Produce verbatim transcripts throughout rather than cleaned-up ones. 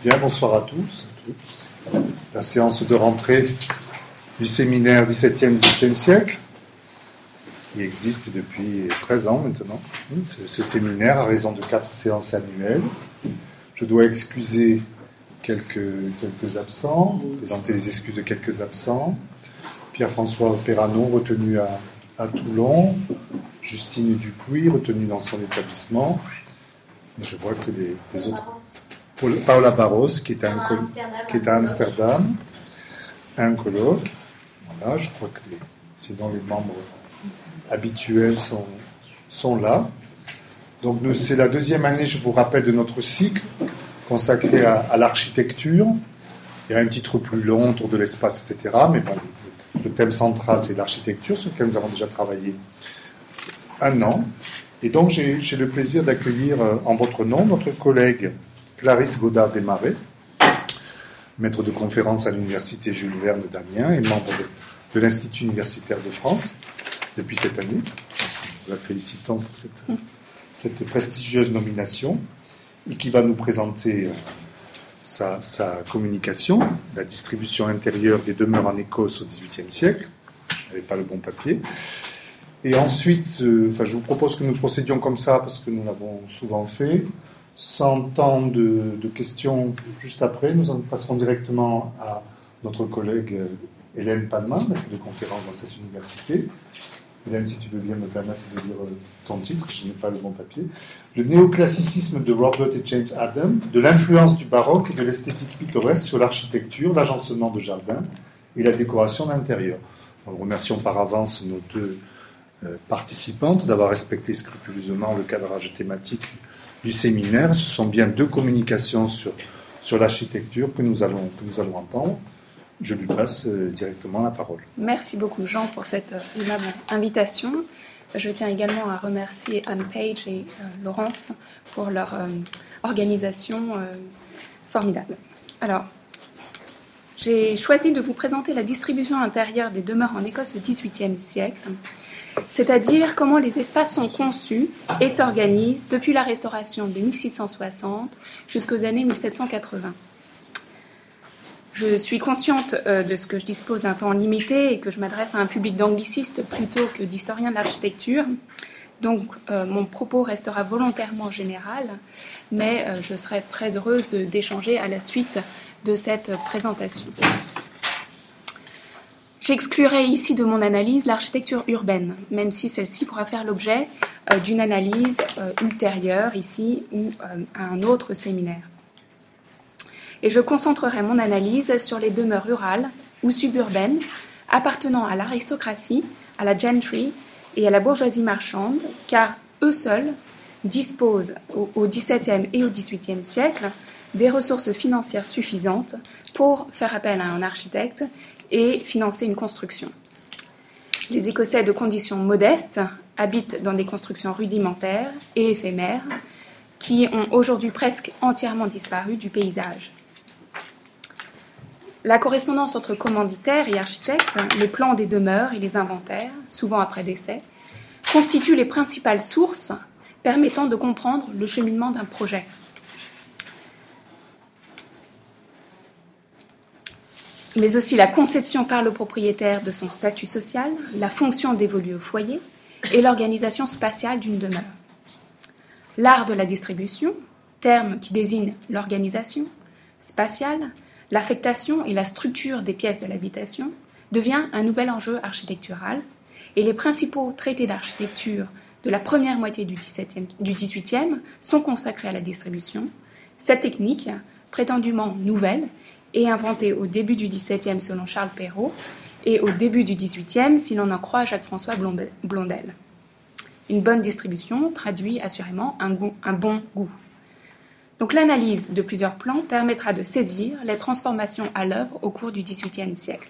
Bien, bonsoir à tous, à toutes. La séance de rentrée du séminaire dix-septième dix-huitième siècle, qui existe depuis treize ans maintenant. Ce, ce séminaire, à raison de quatre séances annuelles. Je dois excuser quelques, quelques absents, présenter les excuses de quelques absents. Pierre-François Perranon, retenu à, à Toulon. Justine Dupuis, retenue dans son établissement. Je vois que les, les autres... Paola Barros, qui est, un col... qui est à Amsterdam, un colloque. Voilà, je crois que les... sinon les membres habituels sont, sont là. Donc nous, c'est la deuxième année, je vous rappelle, de notre cycle consacré à, à l'architecture. Il y a un titre plus long autour de l'espace, et cetera. Mais bon, le, le thème central, c'est l'architecture, sur lequel nous avons déjà travaillé un an. Et donc j'ai, j'ai le plaisir d'accueillir en votre nom notre collègue Clarisse Godard-Desmarais, maître de conférence à l'Université Jules Verne d'Amiens et membre de, de l'Institut universitaire de France depuis cette année. Nous la félicitons pour cette, cette prestigieuse nomination et qui va nous présenter sa, sa communication, la distribution intérieure des demeures en Écosse au dix-huitième siècle. Je n'avais pas le bon papier. Et ensuite, euh, enfin, je vous propose que nous procédions comme ça parce que nous l'avons souvent fait. Sans temps de, de questions juste après, nous en passerons directement à notre collègue Hélène Palma, maître de conférence dans cette université. Hélène, si tu veux bien me permettre de lire ton titre, je n'ai pas le bon papier. Le néoclassicisme de Robert et James Adam, de l'influence du baroque et de l'esthétique pittoresque sur l'architecture, l'agencement de jardins et la décoration d'intérieur. Nous remercions par avance nos deux euh, participantes d'avoir respecté scrupuleusement le cadrage thématique du séminaire. Ce sont bien deux communications sur, sur l'architecture que nous allons, que nous allons entendre. Je lui passe euh, directement la parole. Merci beaucoup Jean pour cette euh, aimable invitation. Je tiens également à remercier Anne Page et euh, Laurence pour leur euh, organisation euh, formidable. Alors, j'ai choisi de vous présenter la distribution intérieure des demeures en Écosse au dix-huitième siècle, c'est-à-dire comment les espaces sont conçus et s'organisent depuis la restauration de mille six cent soixante jusqu'aux années mille sept cent quatre-vingts. Je suis consciente euh, de ce que je dispose d'un temps limité et que je m'adresse à un public d'anglicistes plutôt que d'historiens de l'architecture. Donc euh, mon propos restera volontairement général, mais euh, je serai très heureuse de, d'échanger à la suite de cette présentation. J'exclurai ici de mon analyse l'architecture urbaine, même si celle-ci pourra faire l'objet euh, d'une analyse euh, ultérieure ici ou euh, à un autre séminaire. Et je concentrerai mon analyse sur les demeures rurales ou suburbaines appartenant à l'aristocratie, à la gentry et à la bourgeoisie marchande, car eux seuls disposent au, au dix-septième et au dix-huitième siècle des ressources financières suffisantes pour faire appel à un architecte et financer une construction. Les Écossais de conditions modestes habitent dans des constructions rudimentaires et éphémères qui ont aujourd'hui presque entièrement disparu du paysage. La correspondance entre commanditaires et architectes, les plans des demeures et les inventaires, souvent après décès, constituent les principales sources permettant de comprendre le cheminement d'un projet. Mais aussi la conception par le propriétaire de son statut social, la fonction dévolue au foyer et l'organisation spatiale d'une demeure. L'art de la distribution, terme qui désigne l'organisation spatiale, l'affectation et la structure des pièces de l'habitation, devient un nouvel enjeu architectural et les principaux traités d'architecture de la première moitié du dix-huitième sont consacrés à la distribution. Cette technique, prétendument nouvelle, est inventée au début du dix-septième selon Charles Perrault et au début du dix-huitième si l'on en croit Jacques-François Blondel. Une bonne distribution traduit assurément un, goût, un bon goût. Donc l'analyse de plusieurs plans permettra de saisir les transformations à l'œuvre au cours du dix-huitième siècle.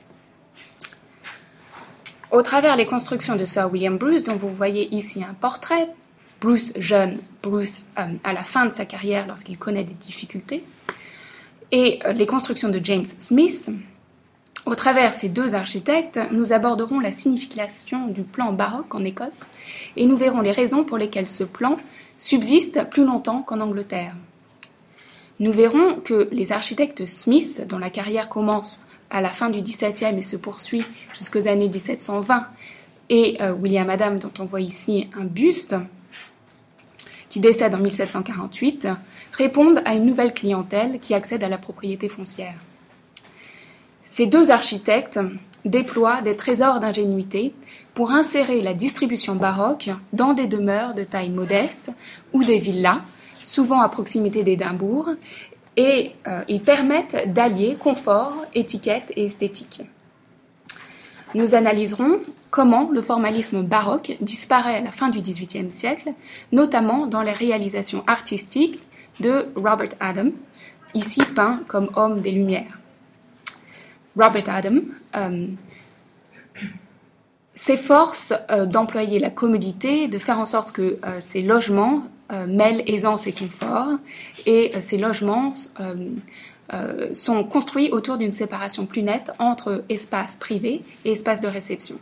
Au travers les constructions de Sir William Bruce, dont vous voyez ici un portrait, Bruce jeune, Bruce euh, à la fin de sa carrière lorsqu'il connaît des difficultés, et euh, les constructions de James Smith, au travers ces deux architectes, nous aborderons la signification du plan baroque en Écosse et nous verrons les raisons pour lesquelles ce plan subsiste plus longtemps qu'en Angleterre. Nous verrons que les architectes Smith, dont la carrière commence à la fin du dix-septième et se poursuit jusqu'aux années dix-sept cent vingt, et euh, William Adam, dont on voit ici un buste, qui décède en mille sept cent quarante-huit, répondent à une nouvelle clientèle qui accède à la propriété foncière. Ces deux architectes déploient des trésors d'ingénuité pour insérer la distribution baroque dans des demeures de taille modeste ou des villas, souvent à proximité d'Édimbourg, et euh, ils permettent d'allier confort, étiquette et esthétique. Nous analyserons comment le formalisme baroque disparaît à la fin du dix-huitième siècle, notamment dans les réalisations artistiques de Robert Adam, ici peint comme homme des Lumières. Robert Adam euh, s'efforce euh, d'employer la commodité, de faire en sorte que euh, ces logements euh, mêlent aisance et confort, et euh, ces logements euh, euh, sont construits autour d'une séparation plus nette entre espace privé et espace de réception.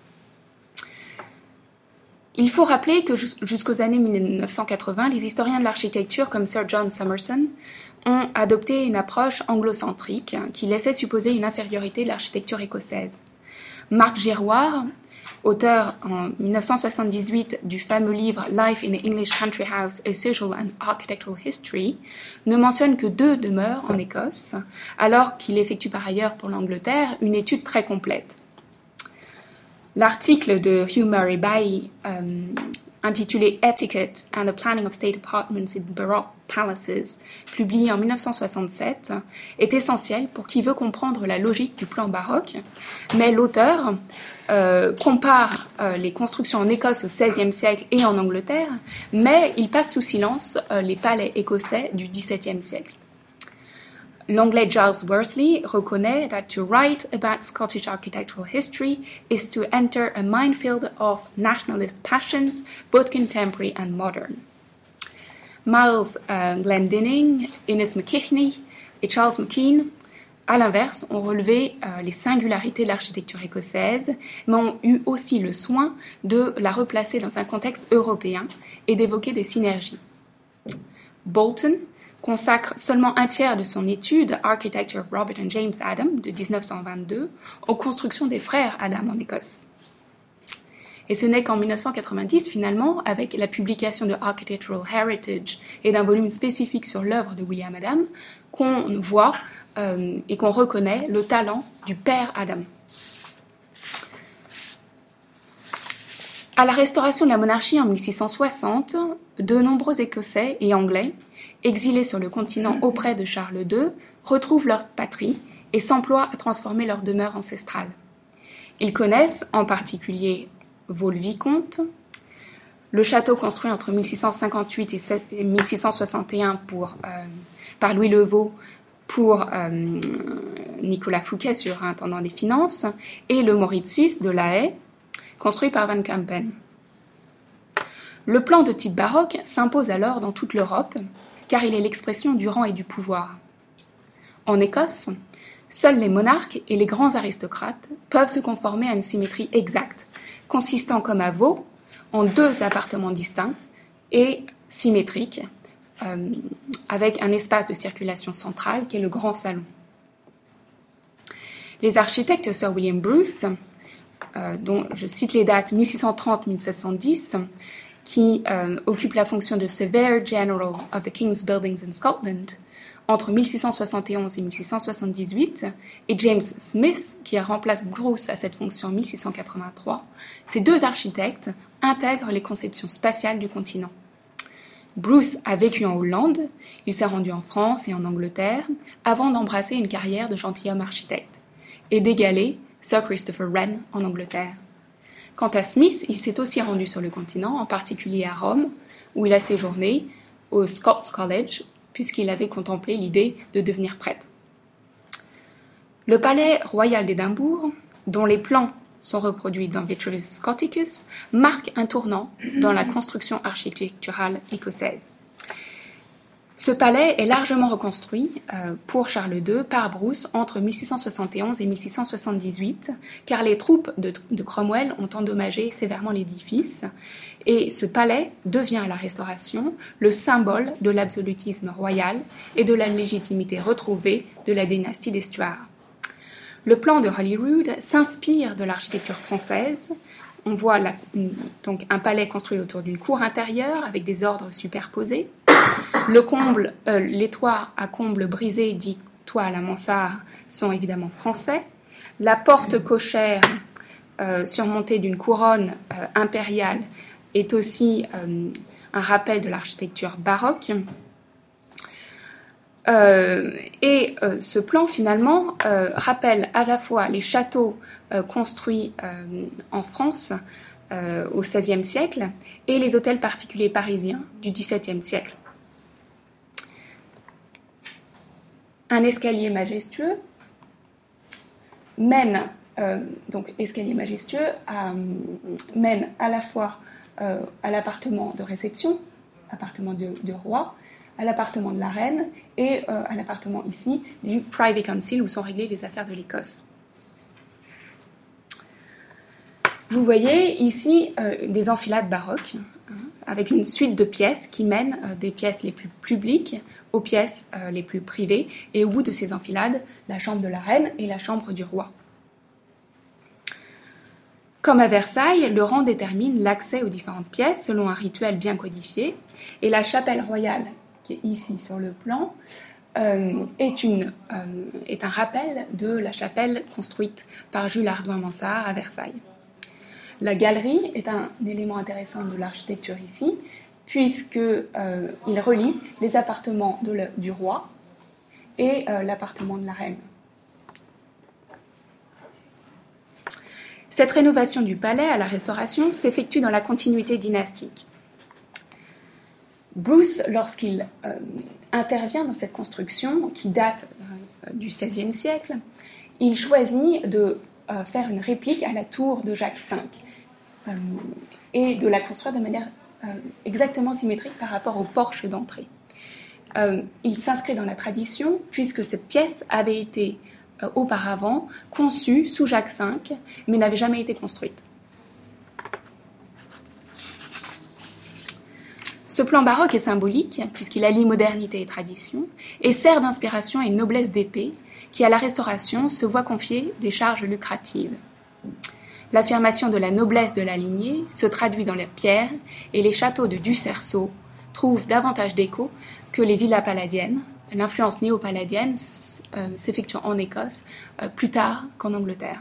Il faut rappeler que jusqu'aux années mille neuf cent quatre-vingts, les historiens de l'architecture comme Sir John Summerson ont adopté une approche anglocentrique qui laissait supposer une infériorité de l'architecture écossaise. Marc Giroir, auteur en mille neuf cent soixante-dix-huit du fameux livre Life in the English Country House, A Social and Architectural History, ne mentionne que deux demeures en Écosse, alors qu'il effectue par ailleurs pour l'Angleterre une étude très complète. L'article de Hugh Murray Baillie, euh, intitulé Etiquette and the Planning of State Apartments in Baroque Palaces, publié en mille neuf cent soixante-sept, est essentiel pour qui veut comprendre la logique du plan baroque, mais l'auteur euh, compare euh, les constructions en Écosse au seizième siècle et en Angleterre, mais il passe sous silence euh, les palais écossais du dix-septième siècle. L'anglais Giles Worsley reconnaît that to write about Scottish architectural history is to enter a minefield of nationalist passions, both contemporary and modern. Miles uh, Glendinning, Innes McKinney et Charles McKean, à l'inverse, ont relevé euh, les singularités de l'architecture écossaise, mais ont eu aussi le soin de la replacer dans un contexte européen et d'évoquer des synergies. Bolton consacre seulement un tiers de son étude Architecture of Robert and James Adam de dix-neuf cent vingt-deux aux constructions des frères Adam en Écosse. Et ce n'est qu'en mille neuf cent quatre-vingt-dix, finalement, avec la publication de Architectural Heritage et d'un volume spécifique sur l'œuvre de William Adam, qu'on voit euh, et qu'on reconnaît le talent du père Adam. À la restauration de la monarchie en mille six cent soixante, de nombreux Écossais et Anglais, exilés sur le continent auprès de Charles deux, retrouvent leur patrie et s'emploient à transformer leur demeure ancestrale. Ils connaissent en particulier Vaux-le-Vicomte, le château construit entre mille six cent cinquante-huit et mille six cent soixante et un pour, euh, par Louis le Vau pour euh, Nicolas Fouquet, surintendant des finances, et le Mauritshuis de La Haye, construit par Van Campen. Le plan de type baroque s'impose alors dans toute l'Europe, car il est l'expression du rang et du pouvoir. En Écosse, seuls les monarques et les grands aristocrates peuvent se conformer à une symétrie exacte, consistant comme à Vaux en deux appartements distincts et symétriques, euh, avec un espace de circulation central qui est le grand salon. Les architectes Sir William Bruce, euh, dont je cite les dates mille six cent trente à mille sept cent dix, qui euh, occupe la fonction de Surveyor General of the King's Buildings in Scotland entre mille six cent soixante et onze et mille six cent soixante-dix-huit, et James Smith, qui remplace Bruce à cette fonction en mille six cent quatre-vingt-trois, ces deux architectes intègrent les conceptions spatiales du continent. Bruce a vécu en Hollande, il s'est rendu en France et en Angleterre avant d'embrasser une carrière de gentilhomme architecte et d'égaler Sir Christopher Wren en Angleterre. Quant à Smith, il s'est aussi rendu sur le continent, en particulier à Rome, où il a séjourné au Scots College, puisqu'il avait contemplé l'idée de devenir prêtre. Le palais royal d'Édimbourg, dont les plans sont reproduits dans Vitruvius Scoticus, marque un tournant dans la construction architecturale écossaise. Ce palais est largement reconstruit euh, pour Charles deux par Bruce entre mille six cent soixante et onze et mille six cent soixante-dix-huit, car les troupes de, de Cromwell ont endommagé sévèrement l'édifice, et ce palais devient à la Restauration le symbole de l'absolutisme royal et de la légitimité retrouvée de la dynastie des Stuarts. Le plan de Holyrood s'inspire de l'architecture française. On voit la, donc un palais construit autour d'une cour intérieure avec des ordres superposés. Le comble, euh, les toits à comble brisé, dit toits à la mansarde, sont évidemment français. La porte cochère, euh, surmontée d'une couronne euh, impériale, est aussi euh, un rappel de l'architecture baroque. Euh, et euh, ce plan, finalement, euh, rappelle à la fois les châteaux euh, construits euh, en France euh, au seizième siècle et les hôtels particuliers parisiens du dix-septième siècle. Un escalier majestueux mène, euh, donc escalier majestueux, à, mène à la fois euh, à l'appartement de réception, appartement de, de roi, à l'appartement de la reine et euh, à l'appartement ici du Privy Council où sont réglées les affaires de l'Écosse. Vous voyez ici euh, des enfilades baroques hein, avec une suite de pièces qui mènent euh, des pièces les plus publiques aux pièces euh, les plus privées et au bout de ces enfilades, la chambre de la reine et la chambre du roi. Comme à Versailles, le rang détermine l'accès aux différentes pièces selon un rituel bien codifié et la chapelle royale qui est ici sur le plan, euh, est, une, euh, est un rappel de la chapelle construite par Jules Hardouin-Mansart à Versailles. La galerie est un élément intéressant de l'architecture ici, puisqu'il euh, relie les appartements de le, du roi et euh, l'appartement de la reine. Cette rénovation du palais à la Restauration s'effectue dans la continuité dynastique. Bruce, lorsqu'il euh, intervient dans cette construction qui date euh, du seizième siècle, il choisit de euh, faire une réplique à la tour de Jacques cinq euh, et de la construire de manière euh, exactement symétrique par rapport au porche d'entrée. Euh, il s'inscrit dans la tradition puisque cette pièce avait été euh, auparavant conçue sous Jacques cinq mais n'avait jamais été construite. Ce plan baroque est symbolique, puisqu'il allie modernité et tradition, et sert d'inspiration à une noblesse d'épée qui, à la Restauration, se voit confier des charges lucratives. L'affirmation de la noblesse de la lignée se traduit dans la pierre, et les châteaux de Ducerceau trouvent davantage d'écho que les villas palladiennes, l'influence néo-palladienne euh, s'effectuant en Écosse euh, plus tard qu'en Angleterre.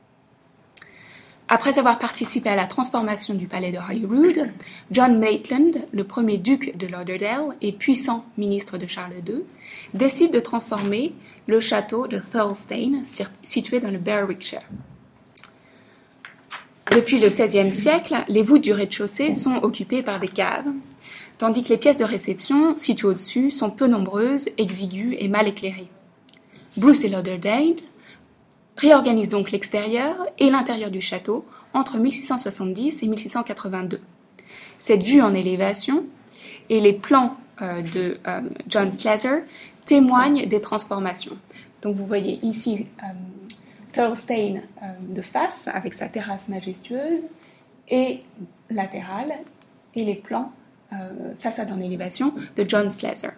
Après avoir participé à la transformation du palais de Holyrood, John Maitland, le premier duc de Lauderdale et puissant ministre de Charles deux, décide de transformer le château de Thirlestane, situé dans le Berwickshire. Depuis le seizième siècle, les voûtes du rez-de-chaussée sont occupées par des caves, tandis que les pièces de réception, situées au-dessus, sont peu nombreuses, exiguës et mal éclairées. Bruce et Lauderdale réorganise donc l'extérieur et l'intérieur du château entre mille six cent soixante-dix et mille six cent quatre-vingt-deux. Cette vue en élévation et les plans euh, de euh, John Slezer témoignent des transformations. Donc vous voyez ici euh, Thirlestane euh, de face avec sa terrasse majestueuse et latérale et les plans euh, façade en élévation de John Slezer.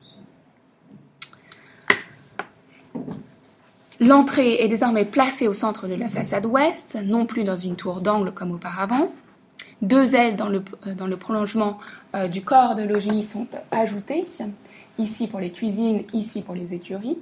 L'entrée est désormais placée au centre de la façade ouest, non plus dans une tour d'angle comme auparavant. Deux ailes dans le, dans le prolongement euh, du corps de logis sont ajoutées, ici pour les cuisines, ici pour les écuries.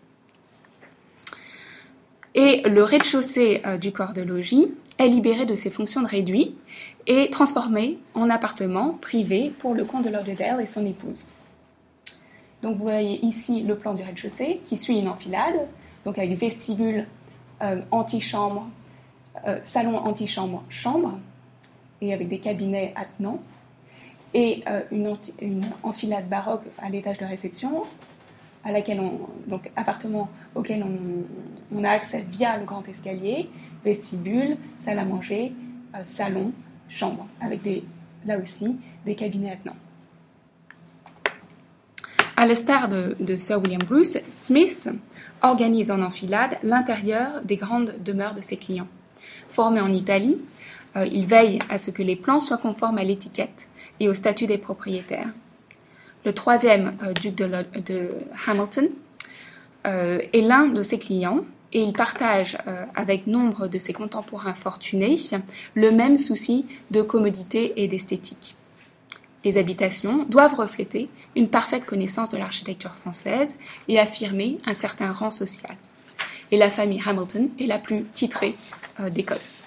Et le rez-de-chaussée euh, du corps de logis est libéré de ses fonctions de réduit et transformé en appartement privé pour le comte de Lauderdale et son épouse. Donc vous voyez ici le plan du rez-de-chaussée qui suit une enfilade, donc avec vestibule, euh, antichambre, euh, salon antichambre, chambre, et avec des cabinets attenants, et euh, une, anti- une enfilade baroque à l'étage de réception, à laquelle on, donc appartement auquel on, on a accès via le grand escalier, vestibule, salle à manger, euh, salon, chambre, avec des, là aussi des cabinets attenants. À l'instar de, de Sir William Bruce, Smith organise en enfilade l'intérieur des grandes demeures de ses clients. Formé en Italie, euh, il veille à ce que les plans soient conformes à l'étiquette et au statut des propriétaires. Le troisième euh, duc de, de Hamilton euh, est l'un de ses clients et il partage euh, avec nombre de ses contemporains fortunés le même souci de commodité et d'esthétique. Les habitations doivent refléter une parfaite connaissance de l'architecture française et affirmer un certain rang social. Et la famille Hamilton est la plus titrée euh, d'Écosse.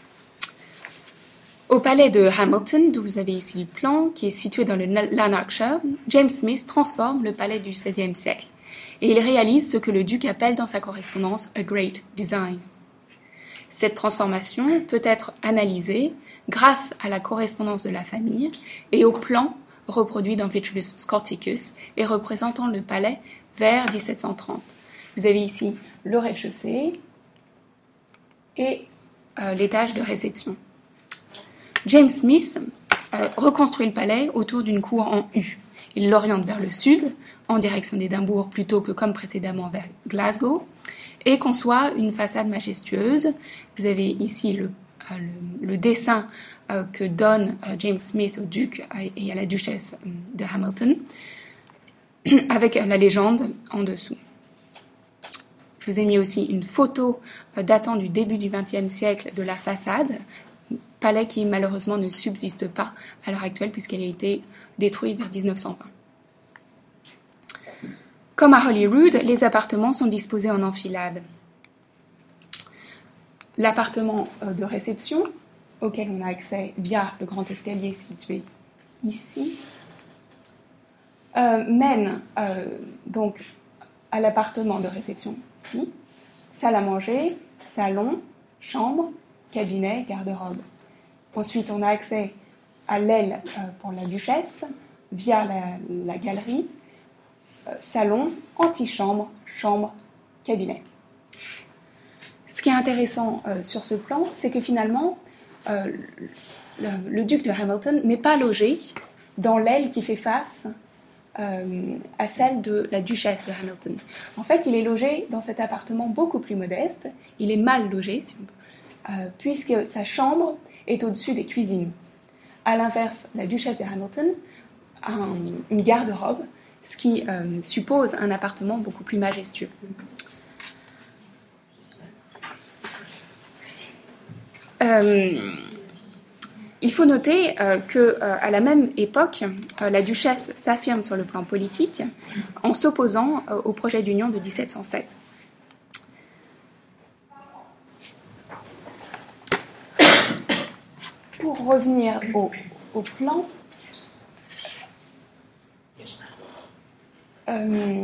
Au palais de Hamilton, d'où vous avez ici le plan, qui est situé dans le Lanarkshire, James Smith transforme le palais du seizième siècle et il réalise ce que le duc appelle dans sa correspondance « a great design ». Cette transformation peut être analysée grâce à la correspondance de la famille et au plan reproduit dans Vitruvius Scoticus et représentant le palais vers dix-sept cent trente. Vous avez ici le rez-de-chaussée et euh, l'étage de réception. James Smith euh, reconstruit le palais autour d'une cour en U. Il l'oriente vers le sud, en direction d'Édimbourg plutôt que comme précédemment vers Glasgow, et conçoit une façade majestueuse. Vous avez ici le, euh, le, le dessin euh, que donne euh, James Smith au duc et à la duchesse de Hamilton, avec la légende en dessous. Je vous ai mis aussi une photo euh, datant du début du vingtième siècle de la façade, palais qui malheureusement ne subsiste pas à l'heure actuelle puisqu'elle a été détruite vers dix-neuf cent vingt. Comme à Holyrood, les appartements sont disposés en enfilade. L'appartement de réception, auquel on a accès via le grand escalier situé ici, euh, mène euh, donc à l'appartement de réception ici, salle à manger, salon, chambre, cabinet, garde-robe. Ensuite, on a accès à l'aile euh, pour la duchesse via la, la galerie, salon, antichambre, chambre, cabinet. Ce qui est intéressant euh, sur ce plan, c'est que finalement, euh, le, le duc de Hamilton n'est pas logé dans l'aile qui fait face euh, à celle de la duchesse de Hamilton. En fait, il est logé dans cet appartement beaucoup plus modeste. Il est mal logé, si on peut, euh, puisque sa chambre est au-dessus des cuisines. À l'inverse, la duchesse de Hamilton a un, une garde-robe, ce qui euh, suppose un appartement beaucoup plus majestueux. Euh, il faut noter euh, qu'à euh, la même époque, euh, la duchesse s'affirme sur le plan politique en s'opposant euh, au projet d'union de dix-sept cent sept. Pour revenir au, au plan, Euh,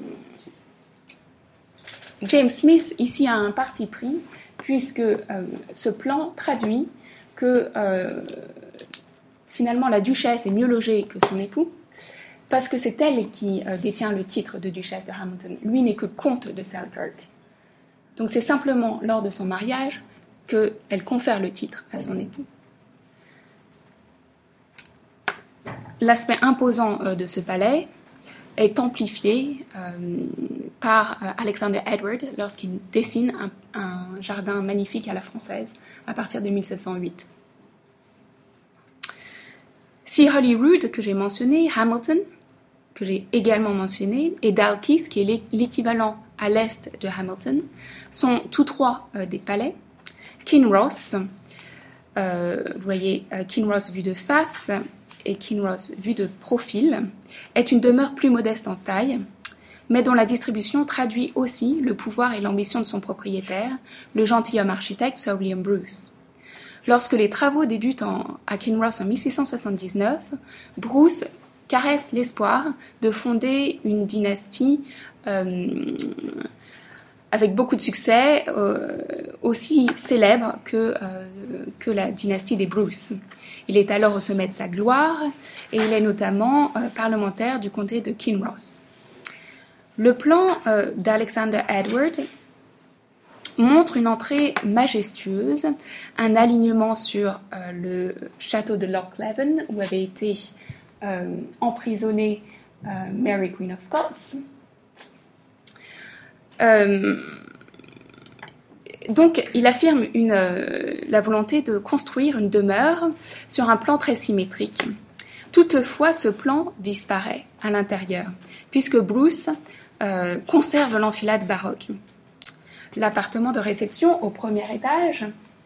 James Smith ici a un parti pris puisque euh, ce plan traduit que euh, finalement la duchesse est mieux logée que son époux parce que c'est elle qui euh, détient le titre de duchesse de Hamilton. Lui n'est que comte de Selkirk. Donc c'est simplement lors de son mariage qu'elle confère le titre à son époux. L'aspect imposant euh, de ce palais est amplifié euh, par euh, Alexander Edward lorsqu'il dessine un, un jardin magnifique à la française à partir de mille sept cent huit. Si Holyrood, que j'ai mentionné, Hamilton, que j'ai également mentionné, et Dalkeith, qui est l'équivalent à l'est de Hamilton, sont tous trois euh, des palais. Kinross, euh, vous voyez euh, Kinross vu de face, et Kinross vu de profil, est une demeure plus modeste en taille, mais dont la distribution traduit aussi le pouvoir et l'ambition de son propriétaire, le gentilhomme architecte Sir William Bruce. Lorsque les travaux débutent en, à Kinross en mille six cent soixante-dix-neuf, Bruce caresse l'espoir de fonder une dynastie euh, avec beaucoup de succès, euh, aussi célèbre que, euh, que la dynastie des Bruce. Il est alors au sommet de sa gloire et il est notamment euh, parlementaire du comté de Kinross. Le plan euh, d'Alexander Edward montre une entrée majestueuse, un alignement sur euh, le château de Lochleven où avait été euh, emprisonné euh, Mary Queen of Scots. Euh, donc, il affirme une, euh, la volonté de construire une demeure sur un plan très symétrique. Toutefois, ce plan disparaît à l'intérieur, puisque Bruce euh, conserve l'enfilade baroque. L'appartement de réception au premier étage,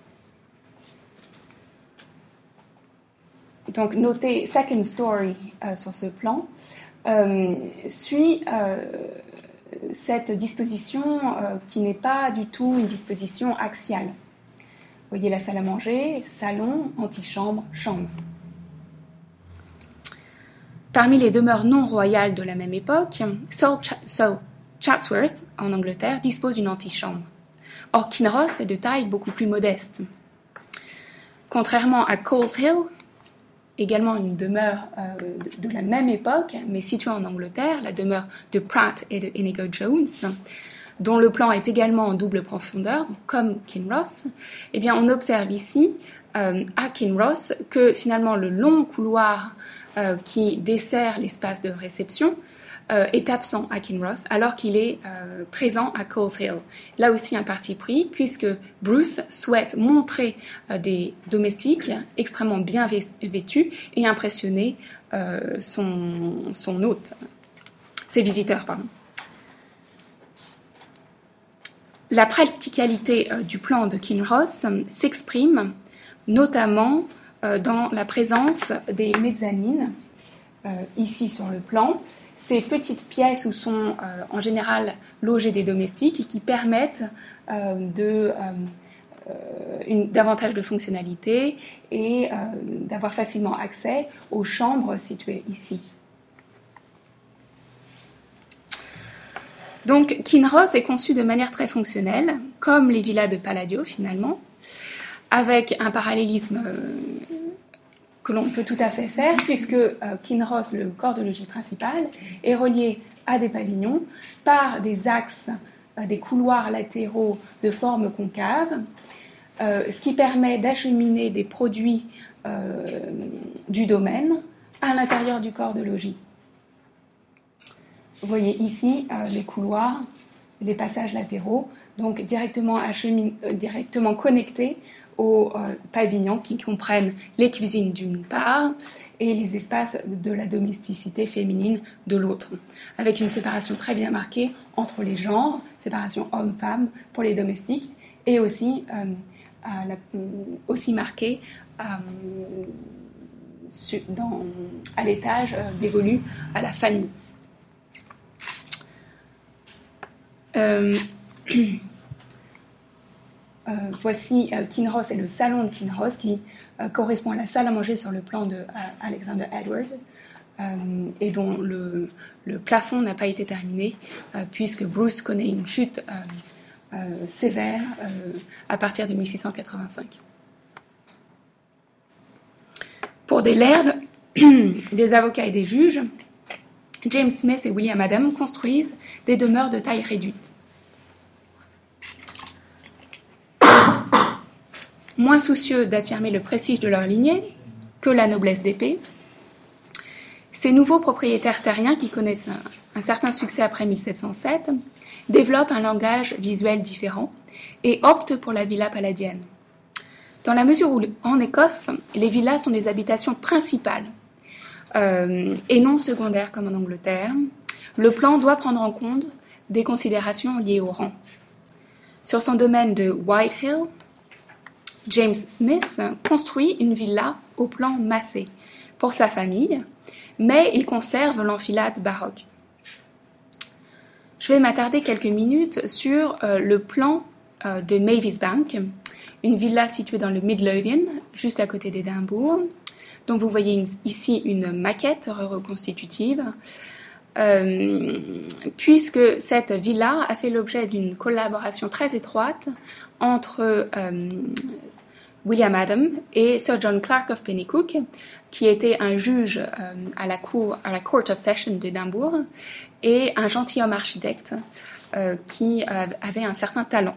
donc notez second story euh, sur ce plan, euh, suit euh, cette disposition euh, qui n'est pas du tout une disposition axiale. Vous voyez la salle à manger, salon, antichambre, chambre. Parmi les demeures non royales de la même époque, South Ch- Chatsworth, en Angleterre, dispose d'une antichambre. Or, Kinross est de taille beaucoup plus modeste. Contrairement à Coleshill, également une demeure euh, de, de la même époque, mais située en Angleterre, la demeure de Pratt et de Inigo Jones, dont le plan est également en double profondeur, comme Kinross, eh bien, on observe ici, euh, à Kinross, que finalement le long couloir euh, qui dessert l'espace de réception euh, est absent à Kinross, alors qu'il est euh, présent à Coleshill. Là aussi un parti pris, puisque Bruce souhaite montrer euh, des domestiques extrêmement bien vêtus et impressionner euh, son, son hôte, ses visiteurs, pardon. La praticalité euh, du plan de Kinross euh, s'exprime notamment euh, dans la présence des mezzanines, euh, ici sur le plan, ces petites pièces où sont euh, en général logés des domestiques et qui permettent euh, de, euh, euh, une, davantage de fonctionnalité et euh, d'avoir facilement accès aux chambres situées ici. Donc, Kinross est conçu de manière très fonctionnelle, comme les villas de Palladio finalement, avec un parallélisme euh, que l'on peut tout à fait faire, puisque euh, Kinross, le corps de logis principal, est relié à des pavillons par des axes, euh, des couloirs latéraux de forme concave, euh, ce qui permet d'acheminer des produits euh, du domaine à l'intérieur du corps de logis. Vous voyez ici euh, les couloirs, les passages latéraux, donc directement, achemin- euh, directement connectés aux euh, pavillons qui comprennent les cuisines d'une part et les espaces de la domesticité féminine de l'autre, avec une séparation très bien marquée entre les genres, séparation homme-femme pour les domestiques, et aussi, euh, à la, aussi marquée euh, dans, à l'étage euh, dévolu à la famille. Euh, euh, voici euh, Kinross et le salon de Kinross qui euh, correspond à la salle à manger sur le plan de euh, Alexander Edward euh, et dont le, le plafond n'a pas été terminé euh, puisque Bruce connaît une chute euh, euh, sévère euh, à partir de mille six cent quatre-vingt-cinq. Pour des lairds, des avocats et des juges, James Smith et William Adam construisent des demeures de taille réduite. Moins soucieux d'affirmer le prestige de leur lignée que la noblesse d'épée, ces nouveaux propriétaires terriens qui connaissent un, un certain succès après mille sept cent sept développent un langage visuel différent et optent pour la villa palladienne. Dans la mesure où, en Écosse, les villas sont des habitations principales Euh, et non secondaire comme en Angleterre, le plan doit prendre en compte des considérations liées au rang. Sur son domaine de Whitehill, James Smith construit une villa au plan massé pour sa famille, mais il conserve l'enfilade baroque. Je vais m'attarder quelques minutes sur euh, le plan euh, de Mavis Bank, une villa située dans le Midlothian, juste à côté d'Édimbourg. Donc vous voyez une, ici une maquette reconstitutive, euh, puisque cette villa a fait l'objet d'une collaboration très étroite entre euh, William Adam et Sir John Clark of Penicuik, qui était un juge euh, à, la cour, à la Court of Session d'Édimbourg, et un gentilhomme architecte euh, qui euh, avait un certain talent.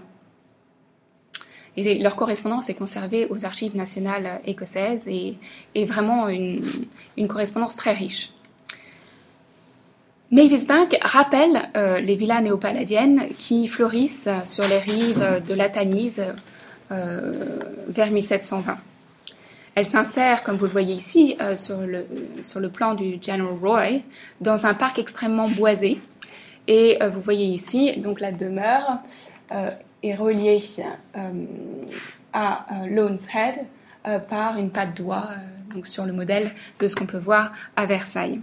Et leur correspondance est conservée aux archives nationales écossaises et est vraiment une, une correspondance très riche. Mavis Bank rappelle euh, les villas néo-palladiennes qui fleurissent sur les rives de la Tamise euh, vers mille sept cent vingt. Elle s'insère, comme vous le voyez ici, euh, sur, le, sur le plan du General Roy, dans un parc extrêmement boisé. Et euh, vous voyez ici, donc la demeure euh, est reliée euh, à euh, Loan's Head euh, par une patte d'oie, euh, donc sur le modèle de ce qu'on peut voir à Versailles.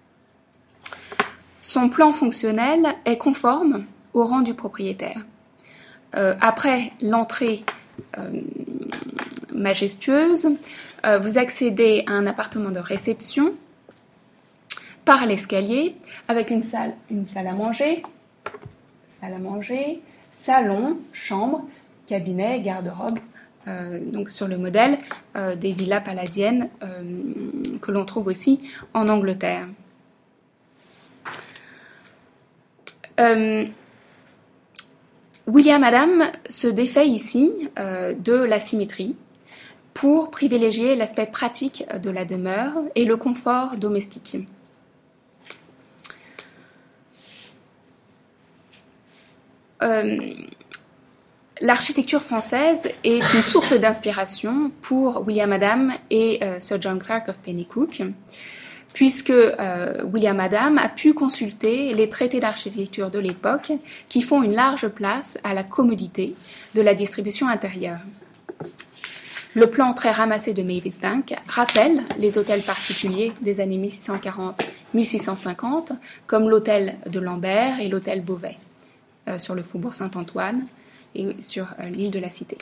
Son plan fonctionnel est conforme au rang du propriétaire. Euh, après l'entrée euh, majestueuse, euh, vous accédez à un appartement de réception par l'escalier avec une salle, une salle à manger, salle à manger, salon, chambre, cabinet, garde-robe, euh, donc sur le modèle euh, des villas palladiennes euh, que l'on trouve aussi en Angleterre. Euh, William Adam se défait ici euh, de la symétrie pour privilégier l'aspect pratique de la demeure et le confort domestique. Euh, l'architecture française est une source d'inspiration pour William Adam et euh, Sir John Clarke of Pennycook, puisque euh, William Adam a pu consulter les traités d'architecture de l'époque qui font une large place à la commodité de la distribution intérieure. Le plan très ramassé de Mavis Bank rappelle les hôtels particuliers des années mille six cent quarante à mille six cent cinquante, comme l'hôtel de Lambert et l'hôtel Beauvais, euh, sur le faubourg Saint-Antoine et sur euh, l'île de la Cité.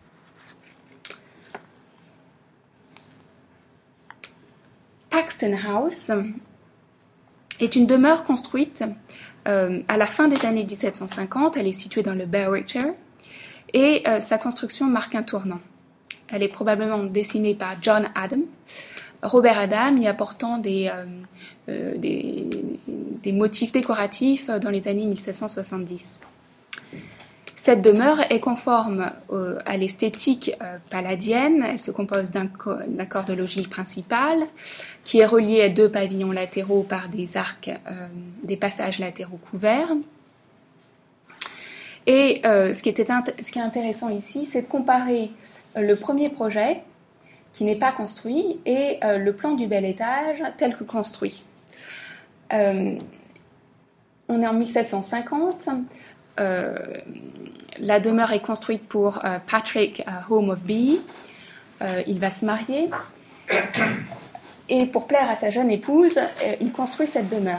Paxton House est une demeure construite euh, à la fin des années dix-sept cent cinquante. Elle est située dans le Berwickshire et euh, sa construction marque un tournant. Elle est probablement dessinée par John Adam, Robert Adam y apportant des, euh, euh, des, des motifs décoratifs dans les années mille sept cent soixante-dix. Cette demeure est conforme euh, à l'esthétique euh, palladienne. Elle se compose d'un, co- d'un corps de logis principal qui est relié à deux pavillons latéraux par des arcs, euh, des passages latéraux couverts. Et euh, ce, qui était int- ce qui est intéressant ici, c'est de comparer euh, le premier projet, qui n'est pas construit, et euh, le plan du bel étage tel que construit. Euh, on est en mille sept cent cinquante. Euh, la demeure est construite pour euh, Patrick euh, Home of Bee. Euh, il va se marier et pour plaire à sa jeune épouse, euh, il construit cette demeure.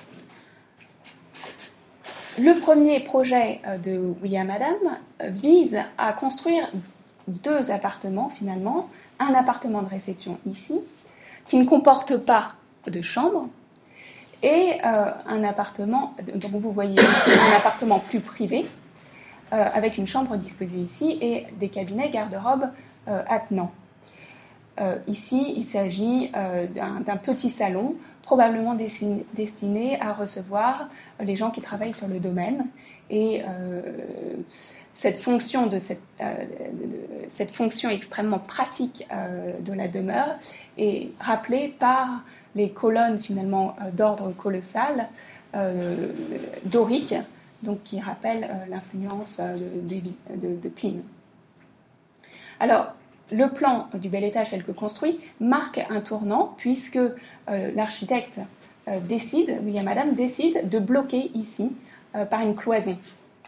Le premier projet euh, de William Adam euh, vise à construire deux appartements finalement, un appartement de réception ici qui ne comporte pas de chambre et euh, un appartement, donc vous voyez ici, un appartement plus privé, euh, avec une chambre disposée ici et des cabinets garde-robe euh, attenants. Euh, ici, il s'agit euh, d'un, d'un petit salon, probablement destiné, destiné à recevoir les gens qui travaillent sur le domaine. Et euh, cette fonction, de cette, euh, de, de, cette fonction extrêmement pratique euh, de la demeure est rappelée par les colonnes finalement euh, d'ordre colossal euh, doriques, donc qui rappellent euh, l'influence euh, de, de, de Pline. Alors, le plan du bel étage tel que construit marque un tournant puisque euh, l'architecte euh, décide, William Adam décide de bloquer ici euh, par une cloison.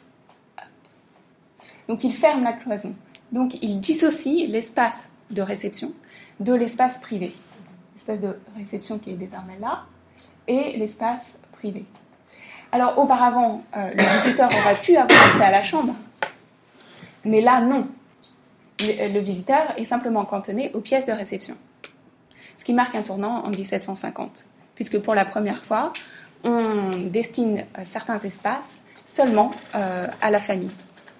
Donc il ferme la cloison. Donc il dissocie l'espace de réception de l'espace privé. L'espace de réception qui est désormais là et l'espace privé. Alors auparavant, euh, le visiteur aurait pu avoir accès à la chambre, mais là non. Le, le visiteur est simplement cantonné aux pièces de réception. Ce qui marque un tournant en dix-sept cent cinquante, puisque pour la première fois, on destine euh, certains espaces seulement euh, à la famille.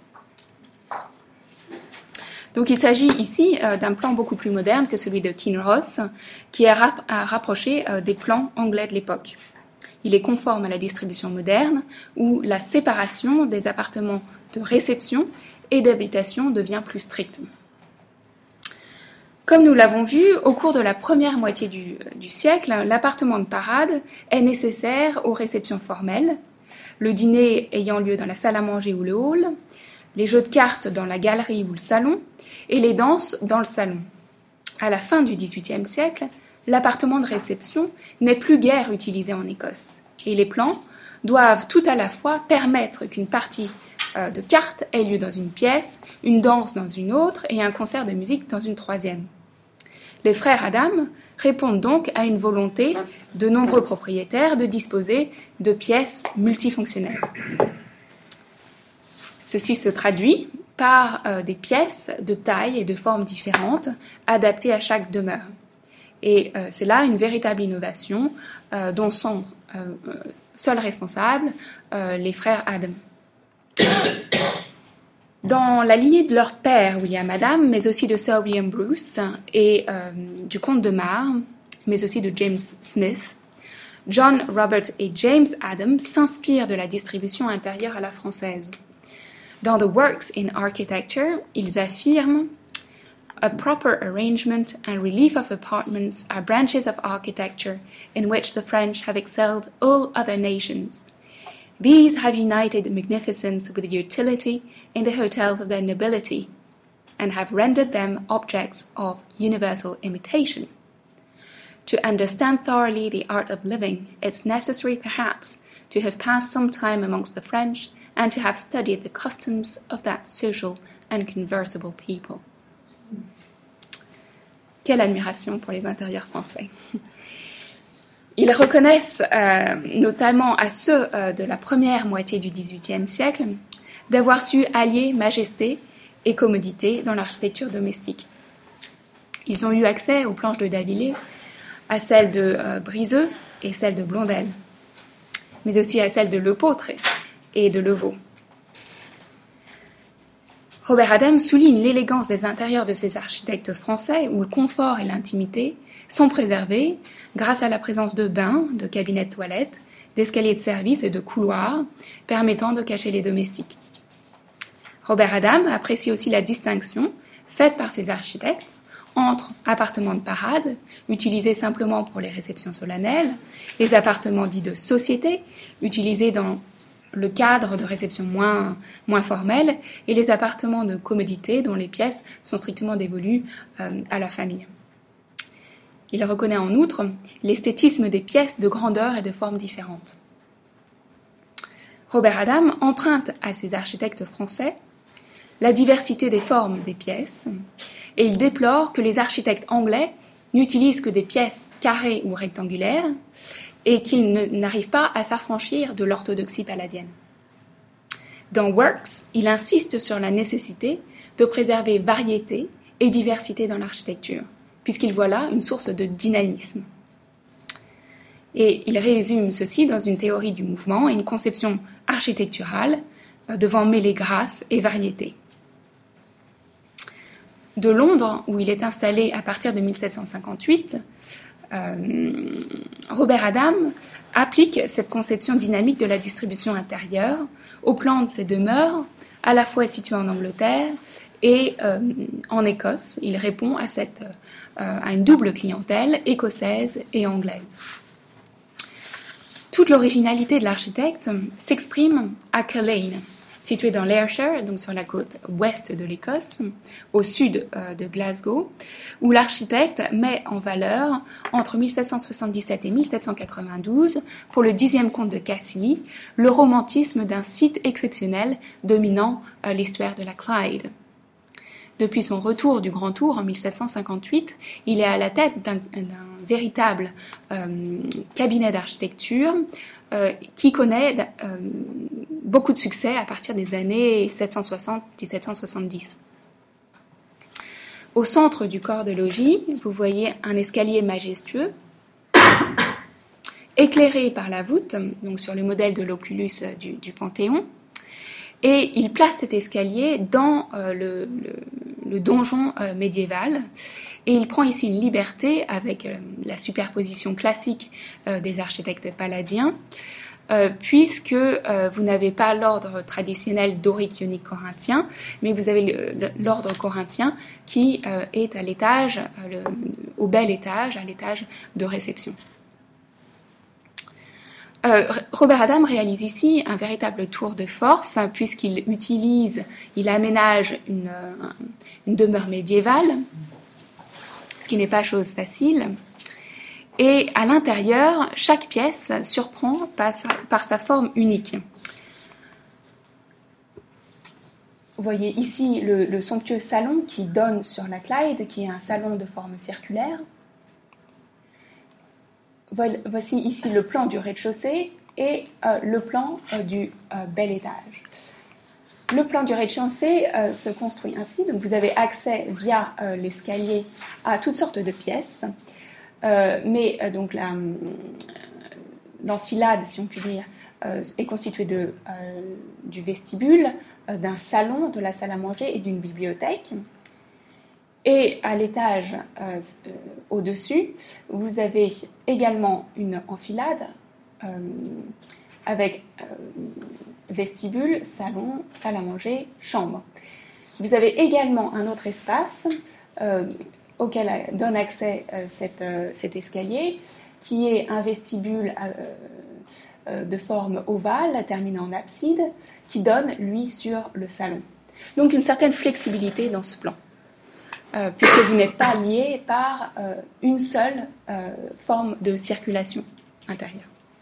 Donc il s'agit ici euh, d'un plan beaucoup plus moderne que celui de Kinross, qui est rap- à rapprocher euh, des plans anglais de l'époque. Il est conforme à la distribution moderne, où la séparation des appartements de réception et d'habitation devient plus stricte. Comme nous l'avons vu, au cours de la première moitié du, du siècle, l'appartement de parade est nécessaire aux réceptions formelles, le dîner ayant lieu dans la salle à manger ou le hall, les jeux de cartes dans la galerie ou le salon, et les danses dans le salon. À la fin du dix-huitième siècle, l'appartement de réception n'est plus guère utilisé en Écosse, et les plans doivent tout à la fois permettre qu'une partie euh, de cartes ait lieu dans une pièce, une danse dans une autre et un concert de musique dans une troisième. Les frères Adam répondent donc à une volonté de nombreux propriétaires de disposer de pièces multifonctionnelles. Ceci se traduit par euh, des pièces de taille et de formes différentes, adaptées à chaque demeure. Et euh, c'est là une véritable innovation euh, dont sont euh, seuls responsables euh, les frères Adam. Dans la lignée de leur père William Adam, mais aussi de Sir William Bruce et euh, du comte de Mar, mais aussi de James Smith, John, Robert et James Adam s'inspirent de la distribution intérieure à la française. Dans The Works in Architecture, ils affirment « A proper arrangement and relief of apartments are branches of architecture in which the French have excelled all other nations. These have united magnificence with utility in the hotels of their nobility, and have rendered them objects of universal imitation. To understand thoroughly the art of living, it's necessary perhaps to have passed some time amongst the French, and to have studied the customs of that social and conversable people. » Quelle admiration pour les intérieurs français. Ils reconnaissent, euh, notamment à ceux euh, de la première moitié du dix-huitième siècle, d'avoir su allier majesté et commodité dans l'architecture domestique. Ils ont eu accès aux planches de Davilliers, à celles de euh, Briseux et celles de Blondel, mais aussi à celles de Lepôtre et de Levaux. Robert Adam souligne l'élégance des intérieurs de ces architectes français où le confort et l'intimité sont préservés grâce à la présence de bains, de cabinets de toilettes, d'escaliers de service et de couloirs permettant de cacher les domestiques. Robert Adam apprécie aussi la distinction faite par ces architectes entre appartements de parade, utilisés simplement pour les réceptions solennelles, les appartements dits de société, utilisés dans le cadre de réception moins, moins formelle, et les appartements de commodité dont les pièces sont strictement dévolues euh, à la famille. Il reconnaît en outre l'esthétisme des pièces de grandeur et de formes différentes. Robert Adam emprunte à ces architectes français la diversité des formes des pièces, et il déplore que les architectes anglais n'utilisent que des pièces carrées ou rectangulaires, et qu'ils ne, n'arrivent pas à s'affranchir de l'orthodoxie palladienne. Dans Works, il insiste sur la nécessité de préserver variété et diversité dans l'architecture, puisqu'il voit là une source de dynamisme. Et il résume ceci dans une théorie du mouvement et une conception architecturale devant mêler grâce et variété. De Londres, où il est installé à partir de mille sept cent cinquante-huit, Euh, Robert Adam applique cette conception dynamique de la distribution intérieure au plan de ses demeures, à la fois situées en Angleterre et euh, en Écosse. Il répond à, cette, euh, à une double clientèle écossaise et anglaise. Toute l'originalité de l'architecte s'exprime à Culzean, situé dans l'Ayrshire, donc sur la côte ouest de l'Écosse, au sud euh, de Glasgow, où l'architecte met en valeur, entre mille sept cent soixante-dix-sept et mille sept cent quatre-vingt-douze, pour le dixième comte de Cassini, le romantisme d'un site exceptionnel dominant euh, l'estuaire de la Clyde. Depuis son retour du Grand Tour en mille sept cent cinquante-huit, il est à la tête d'un, d'un véritable euh, cabinet d'architecture euh, qui connaît euh, beaucoup de succès à partir des années sept cent soixante à dix-sept cent soixante-dix. Au centre du corps de logis, vous voyez un escalier majestueux, éclairé par la voûte, donc sur le modèle de l'oculus du, du Panthéon, et il place cet escalier dans euh, le, le, le donjon euh, médiéval, et il prend ici une liberté avec euh, la superposition classique euh, des architectes palladiens, euh, puisque euh, vous n'avez pas l'ordre traditionnel dorique, ionique, corinthien, mais vous avez le, le, l'ordre corinthien qui euh, est à l'étage, euh, le, au bel étage, à l'étage de réception. Euh, Robert Adam réalise ici un véritable tour de force, hein, puisqu'il utilise, il aménage une, une demeure médiévale, ce qui n'est pas chose facile. Et à l'intérieur, chaque pièce surprend par sa, par sa forme unique. Vous voyez ici le, le somptueux salon qui donne sur la Clyde, qui est un salon de forme circulaire. Voici ici le plan du rez-de-chaussée et euh, le plan euh, du euh, bel étage. Le plan du rez-de-chaussée euh, se construit ainsi. Donc vous avez accès via euh, l'escalier à toutes sortes de pièces. Euh, mais euh, donc la, euh, l'enfilade, si on peut dire, euh, est constituée de, euh, du vestibule, euh, d'un salon, de la salle à manger et d'une bibliothèque. Et à l'étage euh, euh, au-dessus, vous avez également une enfilade euh, avec euh, vestibule, salon, salle à manger, chambre. Vous avez également un autre espace euh, auquel donne accès euh, cette, euh, cet escalier, qui est un vestibule euh, euh, de forme ovale, terminé en abside, qui donne, lui, sur le salon. Donc une certaine flexibilité dans ce plan. Euh, puisque vous n'êtes pas lié par euh, une seule euh, forme de circulation intérieure.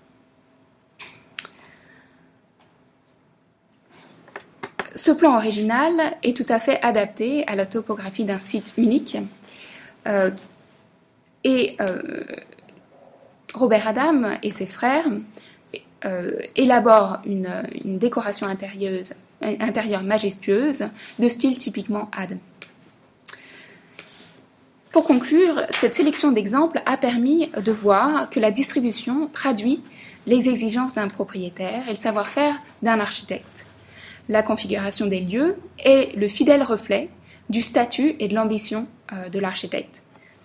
Ce plan original est tout à fait adapté à la topographie d'un site unique euh, et euh, Robert Adam et ses frères euh, élaborent une, une décoration intérieure, intérieure majestueuse de style typiquement Adam. Pour conclure, cette sélection d'exemples a permis de voir que la distribution traduit les exigences d'un propriétaire et le savoir-faire d'un architecte. La configuration des lieux est le fidèle reflet du statut et de l'ambition de l'architecte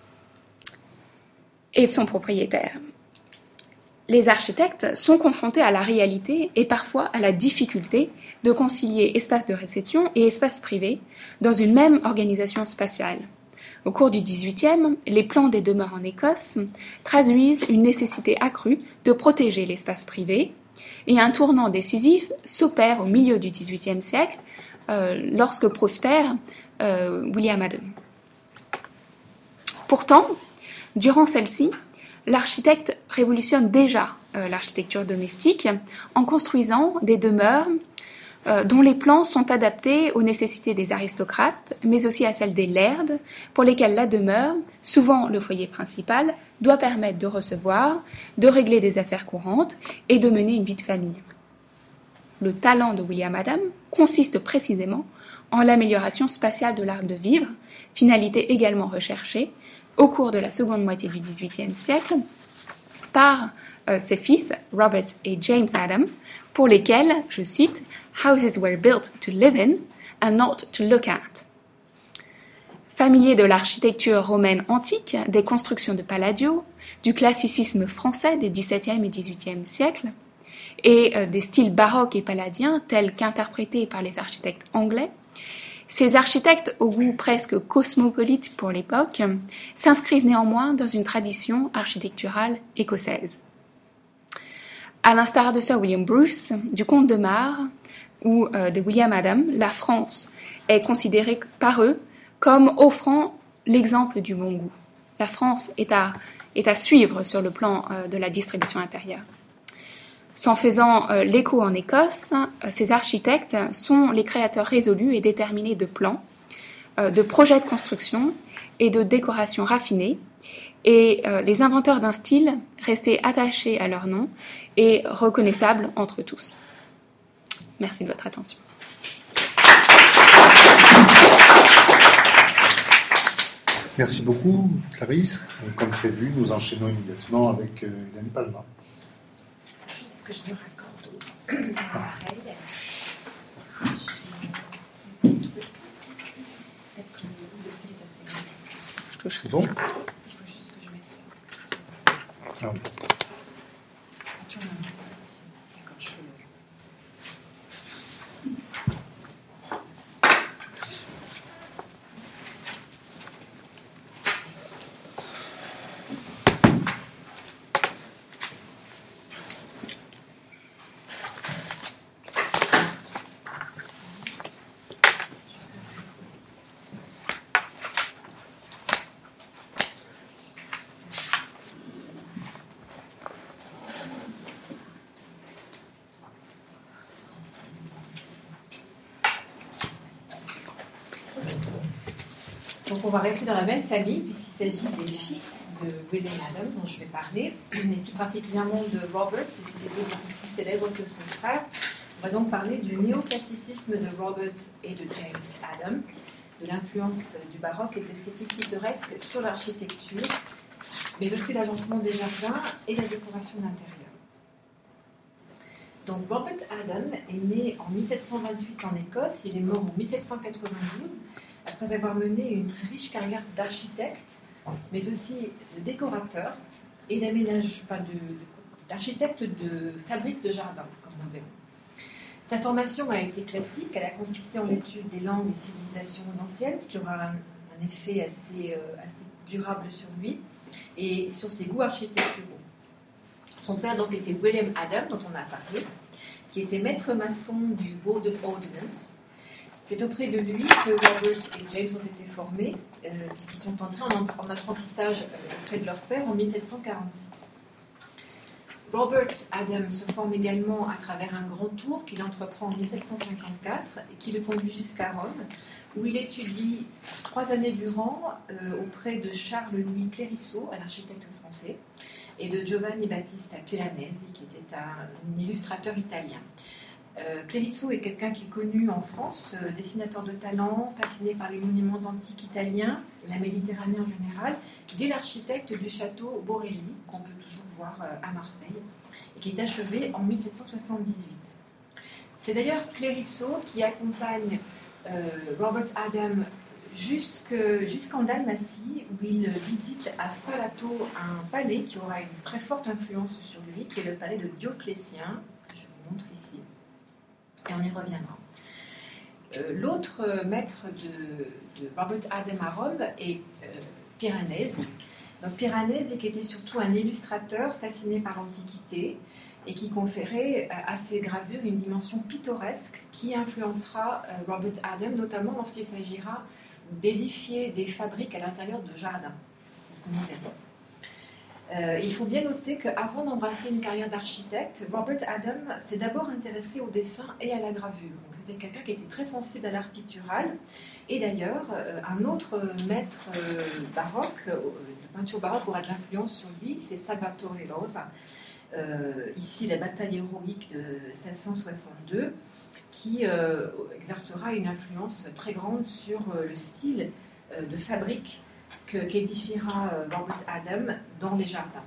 et de son propriétaire. Les architectes sont confrontés à la réalité et parfois à la difficulté de concilier espace de réception et espace privé dans une même organisation spatiale. Au cours du dix-huitième, les plans des demeures en Écosse traduisent une nécessité accrue de protéger l'espace privé et un tournant décisif s'opère au milieu du dix-huitième siècle euh, lorsque prospère euh, William Adam. Pourtant, durant celle-ci, l'architecte révolutionne déjà euh, l'architecture domestique en construisant des demeures Euh, dont les plans sont adaptés aux nécessités des aristocrates, mais aussi à celles des lairds, pour lesquels la demeure, souvent le foyer principal, doit permettre de recevoir, de régler des affaires courantes et de mener une vie de famille. Le talent de William Adam consiste précisément en l'amélioration spatiale de l'art de vivre, finalité également recherchée au cours de la seconde moitié du dix-huitième siècle par euh, ses fils Robert et James Adam, pour lesquels, je cite, « Houses were built to live in and not to look at ». Familier de l'architecture romaine antique, des constructions de Palladio, du classicisme français des dix-septième et dix-huitième siècles, et euh, des styles baroques et palladiens tels qu'interprétés par les architectes anglais, ces architectes au goût presque cosmopolite pour l'époque s'inscrivent néanmoins dans une tradition architecturale écossaise. À l'instar de Sir William Bruce, du comte de Mar ou euh, de William Adam, la France est considérée par eux comme offrant l'exemple du bon goût. La France est à, est à suivre sur le plan euh, de la distribution intérieure. S'en faisant euh, l'écho en Écosse, euh, ces architectes sont les créateurs résolus et déterminés de plans, euh, de projets de construction et de décoration raffinée, et euh, les inventeurs d'un style restés attachés à leur nom et reconnaissables entre tous. Merci de votre attention. Merci beaucoup, Clarisse. Comme prévu, nous enchaînons immédiatement avec euh, Hélène Palma. Est-ce que je me raccorde au Ah. C'est bon? Il faut juste que je mette ça. Ah oui. Donc on va rester dans la même famille puisqu'il s'agit des fils de William Adams dont je vais parler, et plus particulièrement de Robert, puisqu'il est beaucoup plus célèbre que son frère. On va donc parler du néoclassicisme de Robert et de James Adam, de l'influence du baroque et de l'esthétique pittoresque sur l'architecture, mais aussi l'agencement des jardins et la décoration d'intérieur. Donc Robert Adam est né en mille sept cent vingt-huit en Écosse, il est mort en mille sept cent quatre-vingt-douze, après avoir mené une très riche carrière d'architecte, mais aussi de décorateur et d'aménage, enfin de, de, d'architecte de fabrique de jardins, comme on dit. Sa formation a été classique, elle a consisté en l'étude des langues et civilisations anciennes, ce qui aura un, un effet assez, euh, assez durable sur lui et sur ses goûts architecturaux. Son père donc était William Adam, dont on a parlé, qui était maître maçon du Board of Ordnance. C'est auprès de lui que Robert et James ont été formés, euh, puisqu'ils sont entrés en, en apprentissage auprès de leur père en mille sept cent quarante-six. Robert Adam se forme également à travers un grand tour qu'il entreprend en mille sept cent cinquante-quatre et qui le conduit jusqu'à Rome, où il étudie trois années durant euh, auprès de Charles-Louis Clériceau, un architecte français, et de Giovanni Battista Piranesi, qui était un, un illustrateur italien. Euh, Clériceau est quelqu'un qui est connu en France, euh, dessinateur de talent, fasciné par les monuments antiques italiens, la Méditerranée en général. Il est l'architecte du château Borelli, qu'on peut toujours voir euh, à Marseille, et qui est achevé en mille sept cent soixante-dix-huit. C'est d'ailleurs Clériceau qui accompagne euh, Robert Adam jusque, jusqu'en Dalmatie, où il visite à Spalato un palais qui aura une très forte influence sur lui, qui est le palais de Dioclétien, que je vous montre ici. Et on y reviendra. Euh, l'autre euh, maître de, de Robert Adam à Rome est euh, Piranesi. Donc Piranesi, qui était surtout un illustrateur fasciné par l'Antiquité et qui conférait euh, à ses gravures une dimension pittoresque qui influencera euh, Robert Adam, notamment lorsqu'il s'agira d'édifier des fabriques à l'intérieur de jardins. C'est ce que nous verrons. Euh, il faut bien noter qu'avant d'embrasser une carrière d'architecte, Robert Adam s'est d'abord intéressé au dessin et à la gravure. Donc, c'était quelqu'un qui était très sensible à l'art pictural. Et d'ailleurs, euh, un autre maître euh, baroque, euh, de peinture baroque, aura de l'influence sur lui, c'est Salvatore Rosa. Euh, ici, la bataille héroïque de seize cent soixante-deux, qui euh, exercera une influence très grande sur euh, le style euh, de fabrique que, qu'édifiera euh, Robert Adam dans les jardins.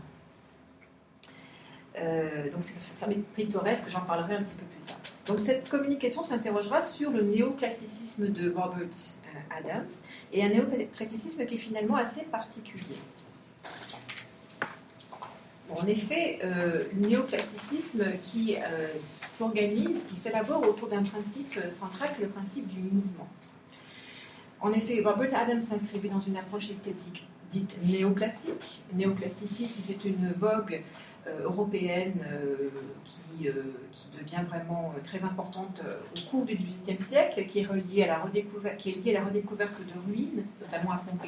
Euh, donc c'est ça, mais pittoresque, j'en parlerai un petit peu plus tard. Donc cette communication s'interrogera sur le néoclassicisme de Robert euh, Adams, et un néoclassicisme qui est finalement assez particulier. Bon, en effet, euh, le néoclassicisme qui euh, s'organise, qui s'élabore autour d'un principe central, qui est le principe du mouvement. En effet, Robert Adams s'inscrivait dans une approche esthétique dite néoclassique. Néoclassicisme, c'est une vogue euh, européenne euh, qui, euh, qui devient vraiment euh, très importante euh, au cours du dix-huitième siècle, qui est, reliée à la redécouverte, qui est liée à la redécouverte de ruines, notamment à Pompéi,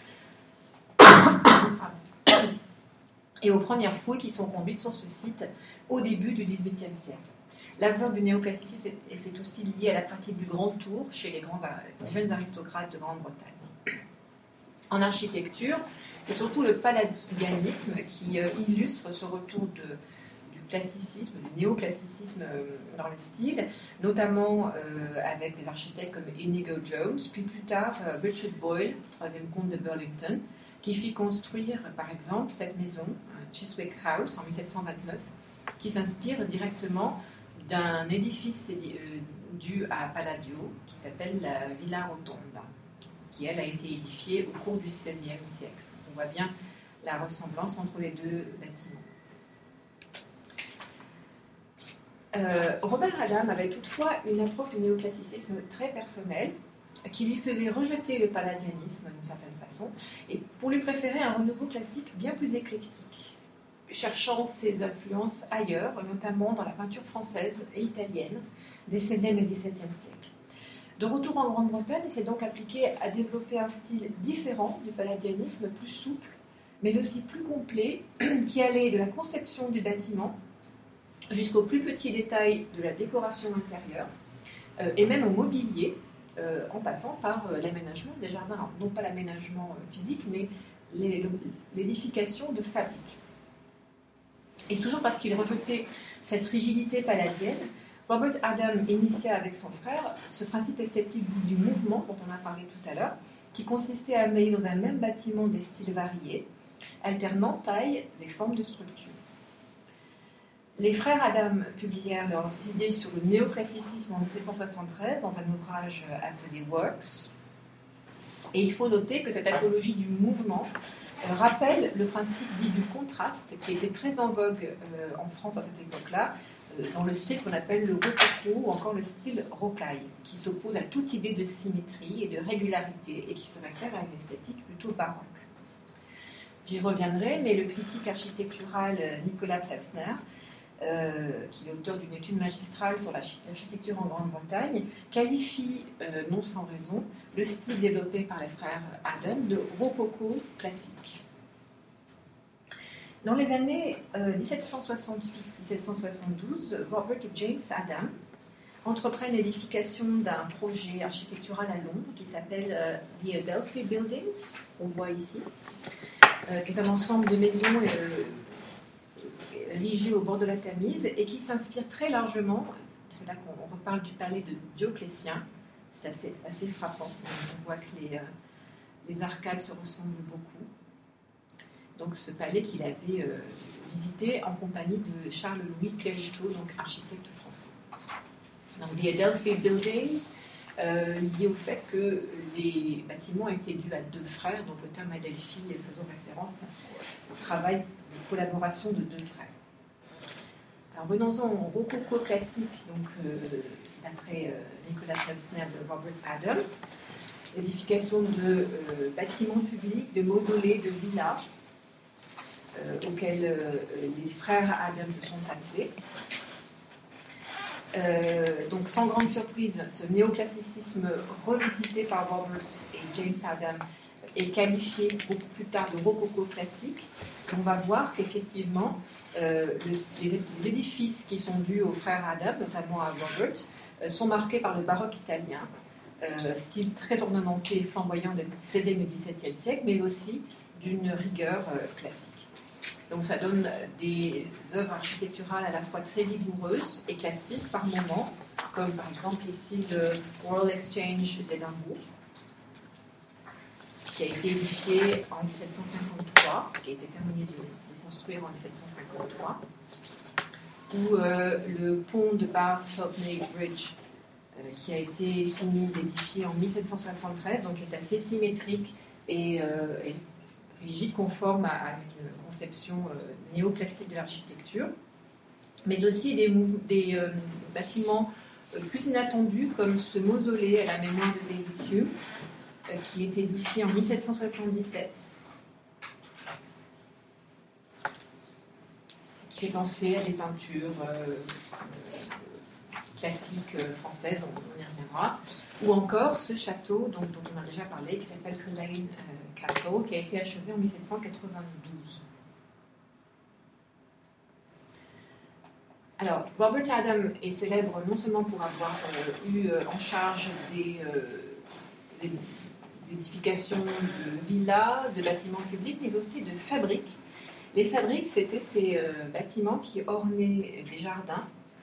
et aux premières fouilles qui sont conduites sur ce site au début du dix-huitième siècle. La vogue du néoclassicisme est aussi liée à la pratique du grand tour chez les, grands, les jeunes aristocrates de Grande-Bretagne. En architecture, c'est surtout le palladianisme qui euh, illustre ce retour de, du classicisme, du néoclassicisme euh, dans le style, notamment euh, avec des architectes comme Inigo Jones, puis plus tard euh, Richard Boyle, troisième comte de Burlington, qui fit construire, par exemple, cette maison, Chiswick House, en mille sept cent vingt-neuf, qui s'inspire directement d'un édifice dû à Palladio, qui s'appelle la Villa Rotonda, qui, elle, a été édifiée au cours du seizième siècle. On voit bien la ressemblance entre les deux bâtiments. Euh, Robert Adam avait toutefois une approche du néoclassicisme très personnelle, qui lui faisait rejeter le palladianisme d'une certaine façon, et pour lui préférer un renouveau classique bien plus éclectique, cherchant ses influences ailleurs, notamment dans la peinture française et italienne des seizième et dix-septième siècles. De retour en Grande-Bretagne, il s'est donc appliqué à développer un style différent du palladianisme, plus souple, mais aussi plus complet, qui allait de la conception du bâtiment jusqu'aux plus petits détails de la décoration intérieure, euh, et même au mobilier, euh, en passant par euh, l'aménagement des jardins. Alors, non pas l'aménagement euh, physique, mais les, l'édification de fabriques. Et toujours parce qu'il rejetait cette rigidité palladienne, Robert Adam initia avec son frère ce principe esthétique dit du mouvement, dont on a parlé tout à l'heure, qui consistait à mêler dans un même bâtiment des styles variés, alternant tailles et formes de structure. Les frères Adam publièrent leurs idées sur le néoclassicisme en dix-sept cent soixante-treize dans un ouvrage appelé Works. Et il faut noter que cette apologie du mouvement euh, rappelle le principe dit du contraste qui était très en vogue euh, en France à cette époque-là, euh, dans le style qu'on appelle le rococo ou encore le style rocaille, qui s'oppose à toute idée de symétrie et de régularité et qui se réfère à une esthétique plutôt baroque. J'y reviendrai, mais le critique architectural Nicolas Pevsner, Euh, qui est auteur d'une étude magistrale sur l'architecture en Grande-Bretagne, qualifie, euh, non sans raison, le style développé par les frères Adam de rococo classique. Dans les années euh, dix-sept cent soixante-huit à dix-sept cent soixante-douze, Robert et James Adam entreprennent l'édification d'un projet architectural à Londres qui s'appelle euh, The Adelphi Buildings, qu'on voit ici, euh, qui est un ensemble de maisons et euh, érigé au bord de la Tamise et qui s'inspire très largement, c'est là qu'on reparle du palais de Dioclétien, c'est assez, assez frappant, on voit que les, euh, les arcades se ressemblent beaucoup. Donc ce palais qu'il avait euh, visité en compagnie de Charles-Louis Clérisseau, donc architecte français. Donc The Adelphi Buildings, euh, lié au fait que les bâtiments étaient dus à deux frères, donc le terme Adelphi faisant référence au travail de collaboration de deux frères. Alors venons-en au rococo classique, donc euh, d'après euh, Nicolas Pevsner de Robert Adam, l'édification de euh, bâtiments publics, de mausolées, de villas, euh, auxquels euh, les frères Adam se sont attelés. Euh, donc sans grande surprise, ce néoclassicisme revisité par Robert et James Adam est qualifié beaucoup plus tard de rococo classique. On va voir qu'effectivement, euh, le, les, les édifices qui sont dus aux frères Adam, notamment à Robert, euh, sont marqués par le baroque italien, euh, style très ornementé et flamboyant du seizième et dix-septième siècle, mais aussi d'une rigueur euh, classique. Donc ça donne des œuvres architecturales à la fois très rigoureuses et classiques par moments, comme par exemple ici le Royal Exchange d'Édimbourg, qui a été édifié en dix-sept cent cinquante-trois, qui a été terminé de, de construire en dix-sept cent cinquante-trois, ou euh, le pont de Bath Phelpney Bridge, euh, qui a été fini d'édifier en dix-sept cent soixante-treize, donc qui est assez symétrique et, euh, et rigide, conforme à, à une conception euh, néoclassique de l'architecture, mais aussi des, mouv- des euh, bâtiments euh, plus inattendus, comme ce mausolée à la mémoire de David Hume, qui est édifié en dix-sept cent soixante-dix-sept, qui fait penser à des peintures euh, classiques euh, françaises, on, on y reviendra, ou encore ce château dont, dont on a déjà parlé, qui s'appelle Culzean euh, Castle, qui a été achevé en dix-sept cent quatre-vingt-douze. Alors, Robert Adam est célèbre non seulement pour avoir euh, eu euh, en charge des, euh, des d'édification de villas, de bâtiments publics, mais aussi de fabriques. Les fabriques, c'était ces euh, bâtiments qui ornaient des jardins,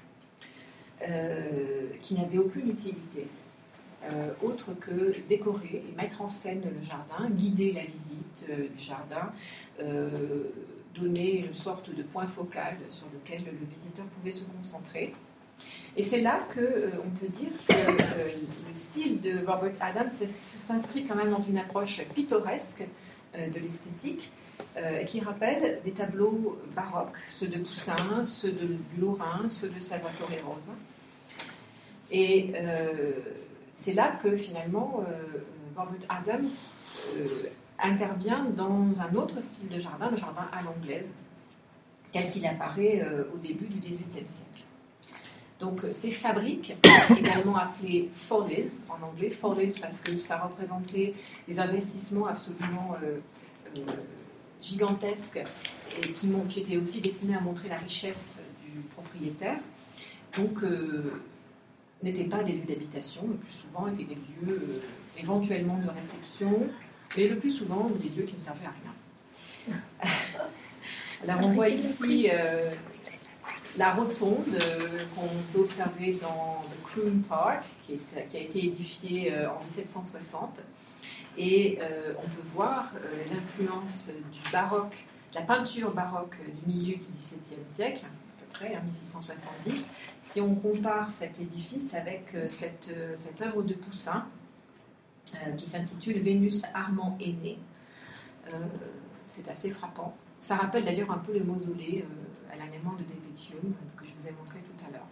euh, qui n'avaient aucune utilité, euh, autre que décorer et mettre en scène le jardin, guider la visite euh, du jardin, euh, donner une sorte de point focal sur lequel le visiteur pouvait se concentrer. Et c'est là qu'on euh, peut dire que euh, le style de Robert Adam s'inscrit quand même dans une approche pittoresque euh, de l'esthétique, euh, qui rappelle des tableaux baroques, ceux de Poussin, ceux de, du Lorrain, ceux de Salvatore Rosa. Et euh, c'est là que finalement euh, Robert Adam euh, intervient dans un autre style de jardin, le jardin à l'anglaise, tel qu'il apparaît euh, au début du dix-huitième siècle. Donc ces fabriques, également appelées follies en anglais, follies parce que ça représentait des investissements absolument euh, euh, gigantesques et qui, qui étaient aussi destinés à montrer la richesse du propriétaire. Donc euh, n'étaient pas des lieux d'habitation, le plus souvent étaient des lieux euh, éventuellement de réception, mais le plus souvent des lieux qui ne servaient à rien. Alors on voit ici euh, la rotonde euh, qu'on peut observer dans le Croom Park, qui, est, qui a été édifié euh, en dix-sept cent soixante. Et euh, on peut voir euh, l'influence du baroque, de la peinture baroque du milieu du dix-septième siècle, à peu près, hein, mille six cent soixante-dix, si on compare cet édifice avec euh, cette, euh, cette œuvre de Poussin, euh, qui s'intitule Vénus Armand aîné. Euh, c'est assez frappant. Ça rappelle d'ailleurs un peu le mausolée euh, à la mémoire de David Hume, que je vous ai montré tout à l'heure.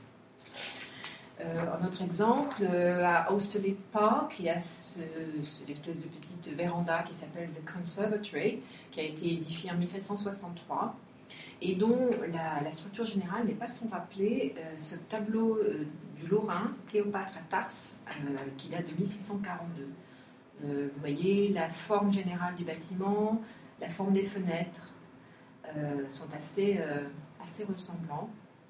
Euh, un autre exemple, euh, à Austerlitz Park, il y a ce, ce, l'espèce de petite véranda qui s'appelle The Conservatory, qui a été édifiée en mille sept cent soixante-trois, et dont la, la structure générale n'est pas sans rappeler euh, ce tableau euh, du Lorrain, Cléopâtre à Tarse, euh, qui date de mille six cent quarante-deux. Euh, vous voyez la forme générale du bâtiment, la forme des fenêtres euh, sont assez, euh, assez ressemblants.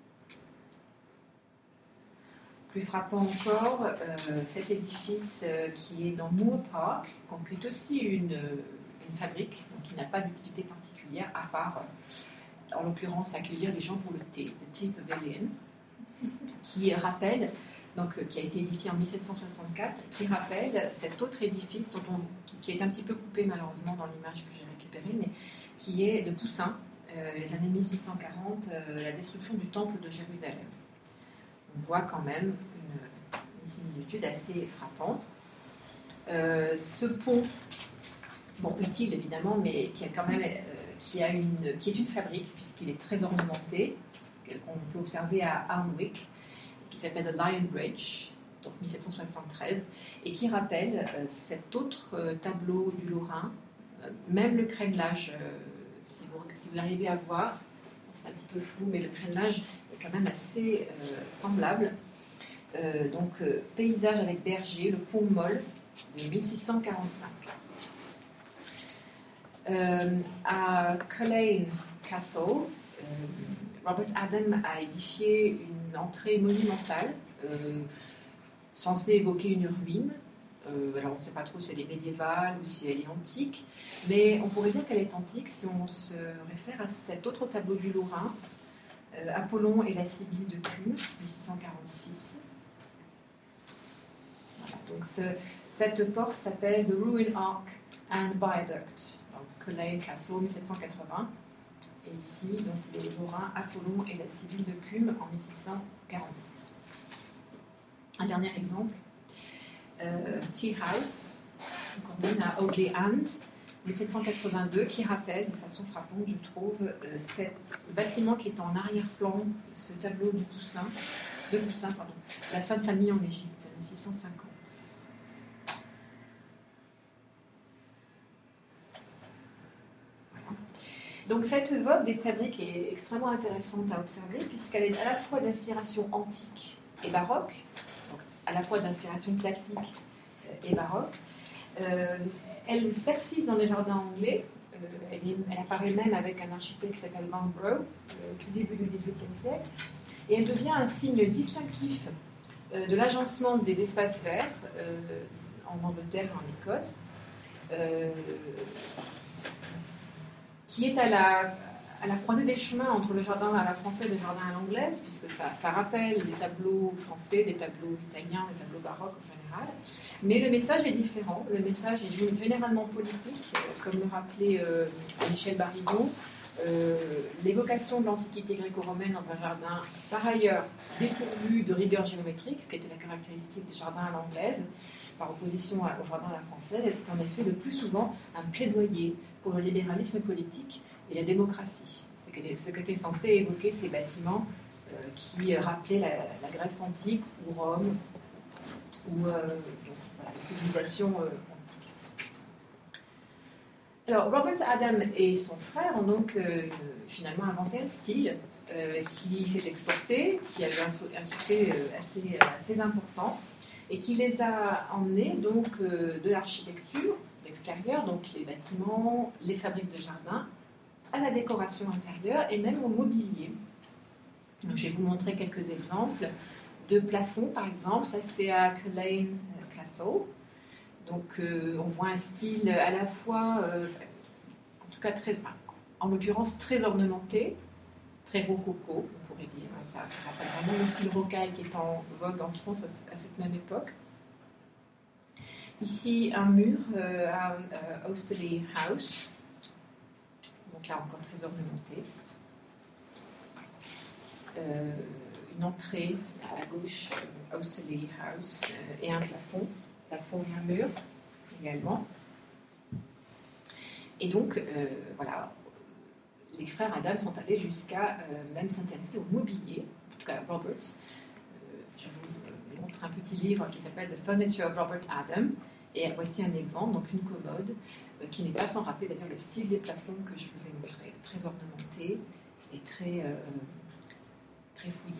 Plus frappant encore, euh, cet édifice euh, qui est dans Moore Park, qui est aussi une, une fabrique, donc qui n'a pas d'utilité particulière, à part, euh, en l'occurrence, accueillir les gens pour le thé, le Tea Pavilion, qui rappelle, donc, qui a été édifié en mille sept cent soixante-quatre, qui rappelle cet autre édifice dont on, qui, qui est un petit peu coupé malheureusement dans l'image que j'ai récupérée, mais qui est de Poussin, euh, les années mille six cent quarante, euh, la destruction du temple de Jérusalem. On voit quand même une, une similitude assez frappante. Euh, ce pont, bon, utile évidemment, mais qui, a quand même, euh, qui, a une, qui est une fabrique, puisqu'il est très ornementé, qu'on peut observer à Alnwick, qui s'appelle The Lion Bridge, donc mille sept cent soixante-treize, et qui rappelle euh, cet autre euh, tableau du Lorrain, euh, même le crénelage, euh, si, vous, si vous arrivez à voir, c'est un petit peu flou, mais le crénelage est quand même assez euh, semblable. Euh, donc, euh, paysage avec berger, le pont Molle de mille six cent quarante-cinq. Euh, à Culzean Castle, euh, Robert Adam a édifié une entrée monumentale euh, censée évoquer une ruine. Euh, alors on ne sait pas trop si elle est médiévale ou si elle est antique, mais on pourrait dire qu'elle est antique si on se réfère à cet autre tableau du Lorrain, euh, Apollon et la Sibylle de Cumes, mille six cent quarante-six. Voilà, donc ce, cette porte s'appelle The Ruin Arch and Viaduct, donc Culzean Castle, mille sept cent quatre-vingts. Et ici, donc, le Lorrain, Apollon et la Sibylle de Cumes en mille six cent quarante-six. Un dernier exemple, euh, Tea House, qu'on donne à Audley End, mille sept cent quatre-vingt-deux, qui rappelle de façon frappante, je trouve, euh, ce bâtiment qui est en arrière-plan, ce tableau du Poussin, de Poussin, pardon, la Sainte Famille en Égypte, mille six cent cinquante. Donc cette vogue des fabriques est extrêmement intéressante à observer puisqu'elle est à la fois d'inspiration antique et baroque, donc à la fois d'inspiration classique et baroque. Euh, elle persiste dans les jardins anglais, euh, elle, est, elle apparaît même avec un architecte qui s'appelle Vanbrugh, euh, tout début du dix-huitième siècle, et elle devient un signe distinctif euh, de l'agencement des espaces verts euh, en Angleterre et en Écosse. Euh, qui est à la, à la croisée des chemins entre le jardin à la française et le jardin à l'anglaise, puisque ça, ça rappelle des tableaux français, des tableaux italiens, des tableaux baroques en général. Mais le message est différent. Le message est généralement politique, comme le rappelait euh, Michel Barigon. Euh, l'évocation de l'Antiquité gréco-romaine dans un jardin, par ailleurs, dépourvu de rigueur géométrique, ce qui était la caractéristique des jardins à l'anglaise, par opposition au jardin à la française, était en effet le plus souvent un plaidoyer pour le libéralisme politique et la démocratie. C'est ce qu'étaient censés évoquer ces bâtiments euh, qui rappelaient la, la Grèce antique ou Rome ou euh, donc, voilà, les civilisations euh, antiques. Alors, Robert Adam et son frère ont donc euh, finalement inventé un style euh, qui s'est exporté, qui a eu un, un succès euh, assez, assez important et qui les a emmenés donc euh, de l'architecture extérieure, donc les bâtiments, les fabriques de jardin, à la décoration intérieure et même au mobilier. Donc, je vais vous montrer quelques exemples. de plafond, par exemple. Ça, c'est à Culzean Castle. Donc, euh, on voit un style à la fois, euh, en tout cas, très, en l'occurrence, très ornementé, très rococo, on pourrait dire. Ça, ça rappelle vraiment le style rocaille qui est en vogue en France à, à cette même époque. Ici, un mur euh, à euh, Osterley House. Donc là, encore très ornementé. Euh, une entrée à la gauche, euh, Osterley House, euh, et un plafond. Plafond et un mur également. Et donc, euh, voilà, les frères Adam sont allés jusqu'à euh, même s'intéresser au mobilier, en tout cas Robert. Euh, je vous montre un petit livre qui s'appelle The Furniture of Robert Adam. Et voici un exemple, donc une commode euh, qui n'est pas sans rappeler d'ailleurs le style des plafonds que je vous ai montré, très ornementé et très, euh, très fouillé.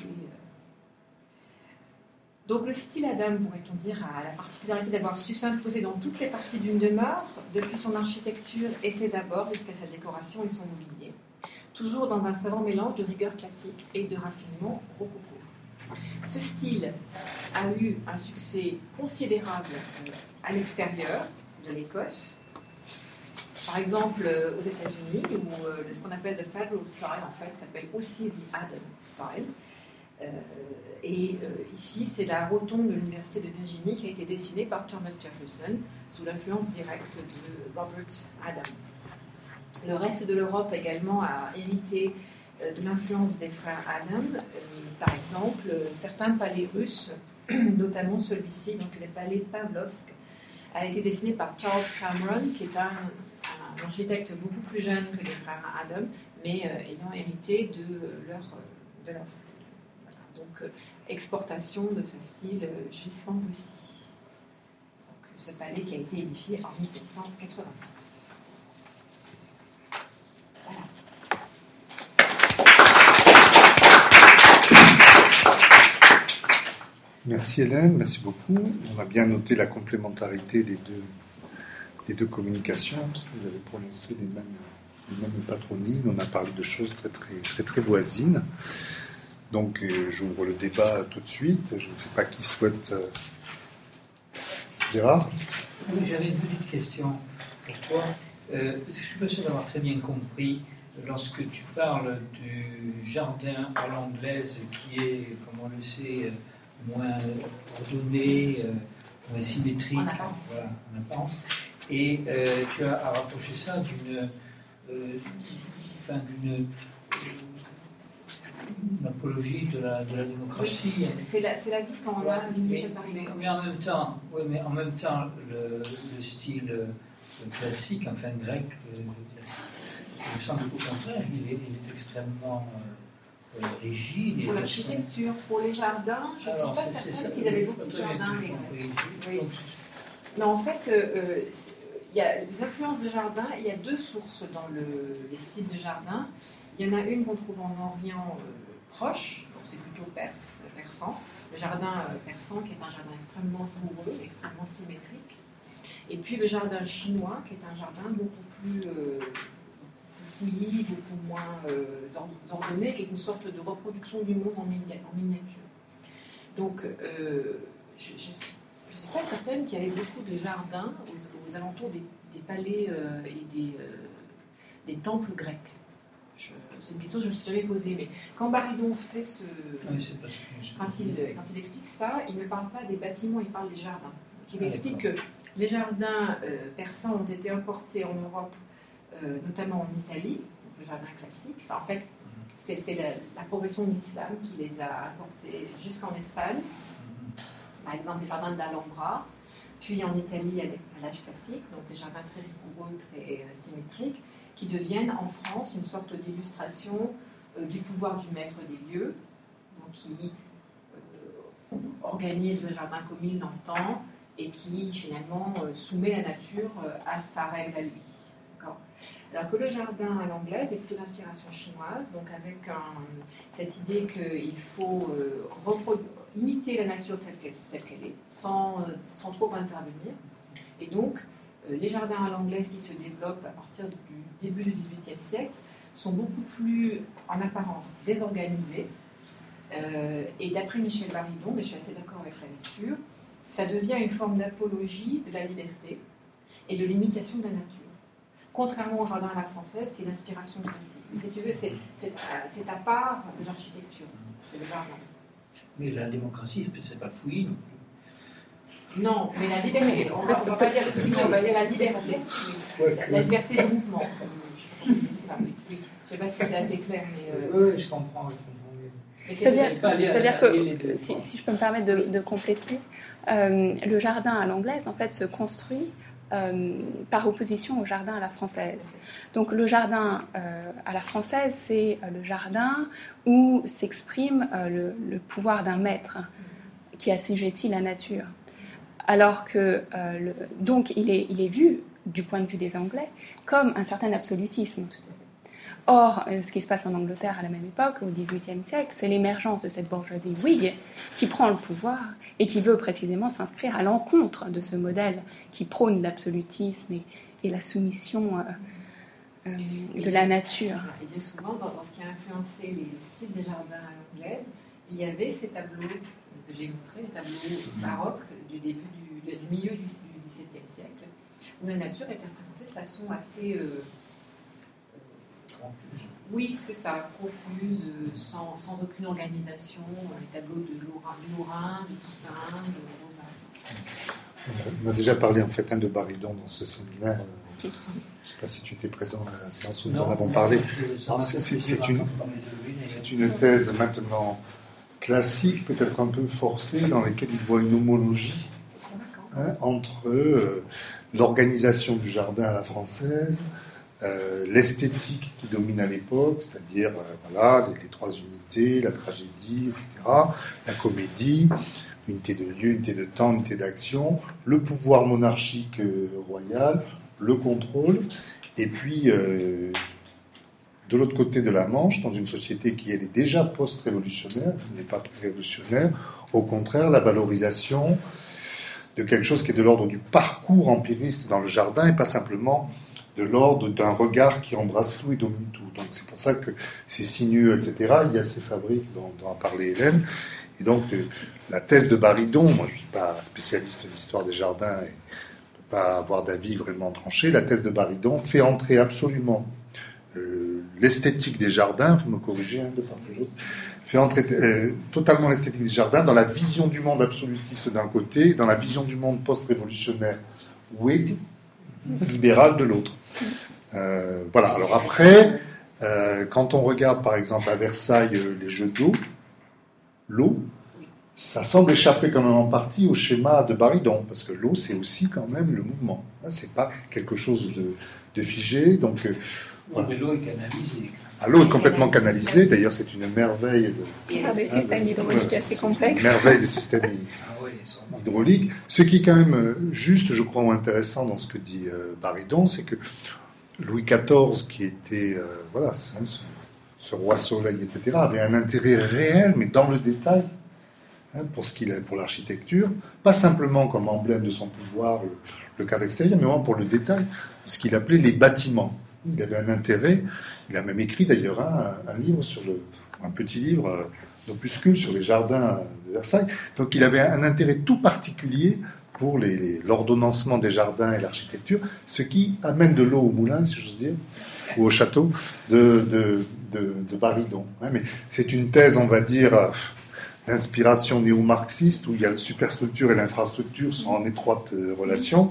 Donc le style Adam, pourrait-on dire, a la particularité d'avoir su s'imposer dans toutes les parties d'une demeure, depuis son architecture et ses abords jusqu'à sa décoration et son mobilier, toujours dans un savant mélange de rigueur classique et de raffinement rococo. Ce style a eu un succès considérable à l'extérieur de l'Écosse. Par exemple, aux États-Unis, où ce qu'on appelle the Federal Style, en fait, s'appelle aussi the Adam Style. Euh, et euh, ici, c'est la rotonde de l'Université de Virginie qui a été dessinée par Thomas Jefferson sous l'influence directe de Robert Adam. Le reste de l'Europe également a hérité euh, de l'influence des frères Adam. Euh, par exemple, euh, certains palais russes, notamment celui-ci, donc le palais Pavlovsk, a été dessiné par Charles Cameron, qui est un, un architecte beaucoup plus jeune que les frères Adam, mais euh, ayant hérité de leur, de leur style. Donc, euh, exportation de ce style euh, jusqu'en Russie. Donc, ce palais qui a été édifié en mille sept cent quatre-vingt-six. Voilà. Merci Hélène, merci beaucoup. On a bien noté la complémentarité des deux, des deux communications, parce que vous avez prononcé les mêmes, les mêmes patronymes. On a parlé de choses très, très, très, très voisines. Donc, euh, j'ouvre le débat tout de suite. Je ne sais pas qui souhaite. Euh... Gérard ? Oui, j'avais une petite question pour toi. Euh, parce que je ne suis pas sûr d'avoir très bien compris. Lorsque tu parles du jardin à l'anglaise qui est, comme on le sait, moins ordonné, euh, moins symétrique, en apparence. Voilà, en apparence. Et euh, tu as rapproché ça d'une, euh, enfin, d'une une apologie de la, de la démocratie. Oui, c'est la, c'est la vie quand on a une Michel mais, mais en même temps, oui, mais en même temps, le, le style euh, classique, enfin grec, euh, classique, il me semble qu'au contraire, il est, il est extrêmement euh, rigide. Pour l'architecture, pour les jardins, je ne suis pas certaine qu'ils avaient beaucoup de jardins. Mais... Oui. Non, en fait, euh, il y a les influences de jardin, il y a deux sources dans le, les styles de jardin. Il y en a une qu'on trouve en Orient euh, proche, donc c'est plutôt perse, persan. Le jardin euh, persan qui est un jardin extrêmement poreux, extrêmement symétrique. Et puis le jardin chinois qui est un jardin beaucoup plus euh, fouillis, beaucoup moins euh, ordonné, qui est une sorte de reproduction du monde en, mini- en miniature. Donc, euh, je ne suis pas certaine qu'il y avait beaucoup de jardins aux, aux alentours des, des palais euh, et des, euh, des temples grecs. Je, c'est une question que je ne me suis jamais posée, mais quand Baridon fait ce... Oui, c'est pas ce que quand, il, quand il explique ça, il ne parle pas des bâtiments, il parle des jardins. Donc, il ah, explique d'accord. que les jardins euh, persans ont été importés en Europe, euh, notamment en Italie, donc le jardin classique. Enfin, en fait, c'est, c'est la, la progression de l'islam qui les a importés jusqu'en Espagne. Par exemple, les jardins d'Alhambra, puis en Italie avec l'âge classique, donc des jardins très rigoureux, très euh, symétriques, qui deviennent en France une sorte d'illustration euh, du pouvoir du maître des lieux, donc qui euh, organise le jardin comme il l'entend et qui finalement euh, soumet la nature euh, à sa règle à lui. D'accord ? Alors que le jardin à l'anglaise est plutôt d'inspiration chinoise, donc avec un, cette idée qu'il faut euh, reproduire, imiter la nature telle qu'elle, telle qu'elle est, sans, euh, sans trop intervenir. Et donc, euh, les jardins à l'anglaise qui se développent à partir du début du dix-huitième siècle sont beaucoup plus, en apparence, désorganisés, Euh, et d'après Michel Baridon, mais je suis assez d'accord avec sa lecture, ça devient une forme d'apologie de la liberté et de l'imitation de la nature. Contrairement au jardin à la française, qui est l'inspiration classique. Mais si tu veux, c'est, c'est, c'est à part de l'architecture, c'est le jardin. Mais la démocratie, c'est pas fouillis non plus. Non, mais la liberté, on ne va pas dire le fouillis, on va dire la liberté. La, la liberté de mouvement. Je ne sais pas, oui. Je sais pas si c'est assez clair, mais... Euh... Oui, je comprends, je comprends mieux. C'est-à-dire, c'est-à-dire que, si, si je peux me permettre de, de compléter, euh, le jardin à l'anglaise, en fait, se construit Euh, par opposition au jardin à la française. Donc le jardin euh, à la française, c'est euh, le jardin où s'exprime euh, le, le pouvoir d'un maître qui assujettit la nature. Alors que, euh, le, donc il est, il est vu, du point de vue des Anglais, comme un certain absolutisme. Or, ce qui se passe en Angleterre à la même époque, au dix-huitième siècle, c'est l'émergence de cette bourgeoisie Whig qui prend le pouvoir et qui veut précisément s'inscrire à l'encontre de ce modèle qui prône l'absolutisme et, et la soumission euh, euh, de la nature. Et bien souvent, dans, dans ce qui a influencé les, le style des jardins à l'anglaise, il y avait ces tableaux que j'ai montrés, les tableaux baroques du début du, du milieu du dix-septième siècle, où la nature était représentée de façon assez... Euh, Oui, c'est ça, profuse, sans, sans aucune organisation, les tableaux de Lorrain, de, Lorrain, de Toussaint, de Rosa. On a déjà parlé en fait hein, de Baridon dans ce séminaire. Je ne sais pas si tu étais présent à la séance où nous non, en avons parlé. Non, c'est, c'est, c'est, une, c'est une thèse maintenant classique, peut-être un peu forcée, dans laquelle il voit une homologie hein, entre euh, l'organisation du jardin à la française, Euh, l'esthétique qui domine à l'époque, c'est-à-dire euh, voilà, les, les trois unités, la tragédie, et cetera, la comédie, unité de lieu, unité de temps, unité d'action, le pouvoir monarchique euh, royal, le contrôle, et puis euh, de l'autre côté de la Manche, dans une société qui elle est déjà post-révolutionnaire, qui n'est pas révolutionnaire, au contraire, la valorisation de quelque chose qui est de l'ordre du parcours empiriste dans le jardin et pas simplement de l'ordre d'un regard qui embrasse tout et domine tout. Donc c'est pour ça que c'est sinueux, et cetera. Il y a ces fabriques dont, dont a parlé Hélène. Et donc euh, la thèse de Baridon, moi je ne suis pas spécialiste de l'histoire des jardins et ne peux pas avoir d'avis vraiment tranché, la thèse de Baridon fait entrer absolument euh, l'esthétique des jardins, vous me corrigez hein, de part et d'autre, fait entrer euh, totalement l'esthétique des jardins dans la vision du monde absolutiste d'un côté, dans la vision du monde post-révolutionnaire Whig, libéral de l'autre. Euh, voilà. Alors après, euh, quand on regarde par exemple à Versailles euh, les jeux d'eau, l'eau, ça semble échapper quand même en partie au schéma de Baridon, parce que l'eau c'est aussi quand même le mouvement. Hein, c'est pas quelque chose de, de figé. Donc, euh, voilà. Mais l'eau est canalisée. Ah, l'eau est complètement canalisée. D'ailleurs, c'est une merveille. De, Il y a des systèmes hydrauliques euh, assez complexes. Merveille de systèmes hydrauliques. Ce qui est quand même juste, je crois, ou intéressant dans ce que dit euh, Baridon, c'est que Louis quatorze, qui était euh, voilà, ce, ce roi soleil, et cetera, avait un intérêt réel, mais dans le détail, hein, pour ce qu'il a, pour l'architecture, pas simplement comme emblème de son pouvoir, le, le cadre extérieur, mais vraiment pour le détail, ce qu'il appelait les bâtiments. Il avait un intérêt. Il a même écrit d'ailleurs hein, un, un livre sur le, un petit livre euh, d'opuscule sur les jardins de Versailles. Donc il avait un intérêt tout particulier pour les, les, l'ordonnancement des jardins et l'architecture, ce qui amène de l'eau au moulin, si j'ose dire, ou au château de, de, de, de Baridon. Hein, mais c'est une thèse, on va dire, euh, d'inspiration néo-marxiste, où il y a la superstructure et l'infrastructure sont en étroite euh, relation.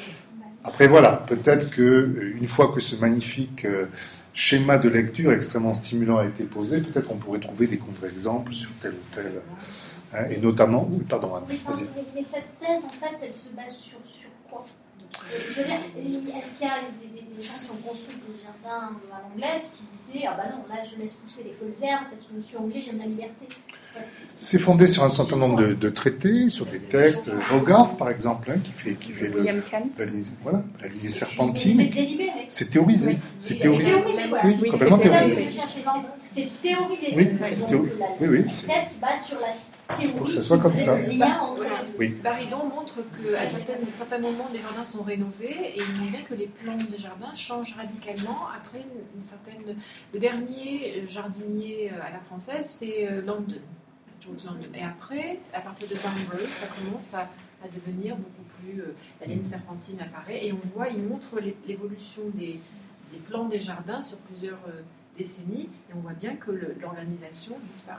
Après voilà, peut-être qu'une fois que ce magnifique euh, schéma de lecture extrêmement stimulant a été posé, peut-être qu'on pourrait trouver des contre-exemples sur tel ou tel, hein, et notamment... Oui, pardon, Anne, oui, vas-y. Mais, mais cette thèse, en fait, elle se base sur, sur quoi? Je veux dire, est-ce qu'il y a des, des, des gens qui ont construit des jardins à l'anglaise qui disaient « Ah ben non, là je laisse pousser les folles herbes parce que je suis anglais, j'aime la liberté ». C'est fondé sur un certain nombre de, de traités, sur des textes. Hogarth, par exemple, hein, qui fait, qui fait le, la, ligne, voilà, la ligne serpentine. C'est délibéré. C'est théorisé. Oui. C'est théorisé. Voilà. Oui, oui, complètement c'est théorisé. C'est théorisé. Oui, Donc, c'est théorisé. la, oui, oui, la c'est... thèse se base sur la théorie. Faut que ça soit comme ça. Le lien entre oui. Baridon montre qu'à certains, certains moments, les jardins sont rénovés et il montre bien que les plantes des jardins changent radicalement après une, une certaine... Le dernier jardinier à la française, c'est Langdon. George London. Et après, à partir de Barnborough, ça commence à, à devenir beaucoup plus... Euh, la ligne serpentine apparaît et on voit, il montre les, l'évolution des, des plans des jardins sur plusieurs euh, décennies et on voit bien que le, l'organisation disparaît.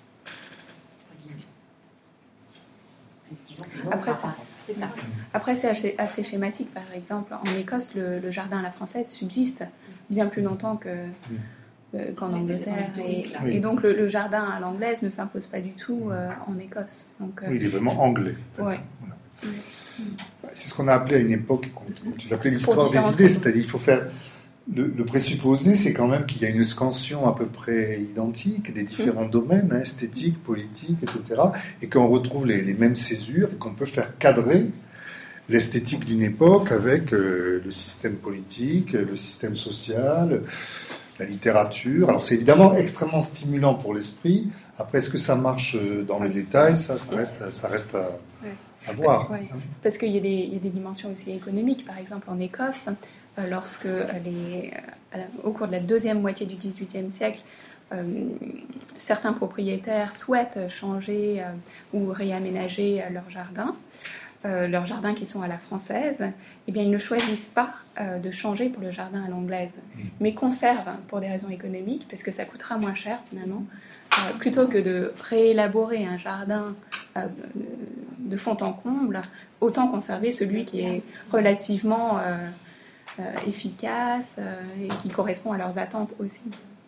Après, ça, c'est ça. Après, c'est assez, assez schématique. Par exemple, en Écosse, le, le jardin à la française subsiste bien plus longtemps que, euh, qu'en Angleterre. Et, oui. et donc, le, le jardin à l'anglaise ne s'impose pas du tout euh, en Écosse. Donc, euh, oui, il est vraiment anglais. En fait. Ouais. Voilà. Oui. C'est ce qu'on a appelé à une époque, qu'on tu l'appelais l'histoire des différentes idées, raisons. c'est-à-dire qu'il faut faire... Le, le présupposé, c'est quand même qu'il y a une scansion à peu près identique des différents mmh. domaines, hein, esthétiques, politiques, et cetera, et qu'on retrouve les, les mêmes césures, et qu'on peut faire cadrer l'esthétique d'une époque avec euh, le système politique, le système social, la littérature. Alors c'est évidemment extrêmement stimulant pour l'esprit. Après, est-ce que ça marche dans le détail ? Ça, ça reste, ça reste à, à voir. Ouais. Hein. Parce qu'il y a, des, il y a des dimensions aussi économiques. Par exemple, en Écosse, lorsque les, au cours de la deuxième moitié du dix-huitième siècle, euh, certains propriétaires souhaitent changer euh, ou réaménager leurs jardins, euh, leurs jardins qui sont à la française, eh bien, ils ne choisissent pas euh, de changer pour le jardin à l'anglaise, mais conservent pour des raisons économiques, parce que ça coûtera moins cher finalement, euh, plutôt que de réélaborer un jardin euh, de fond en comble, autant conserver celui qui est relativement... Euh, Euh, efficace euh, et qui correspond à leurs attentes aussi.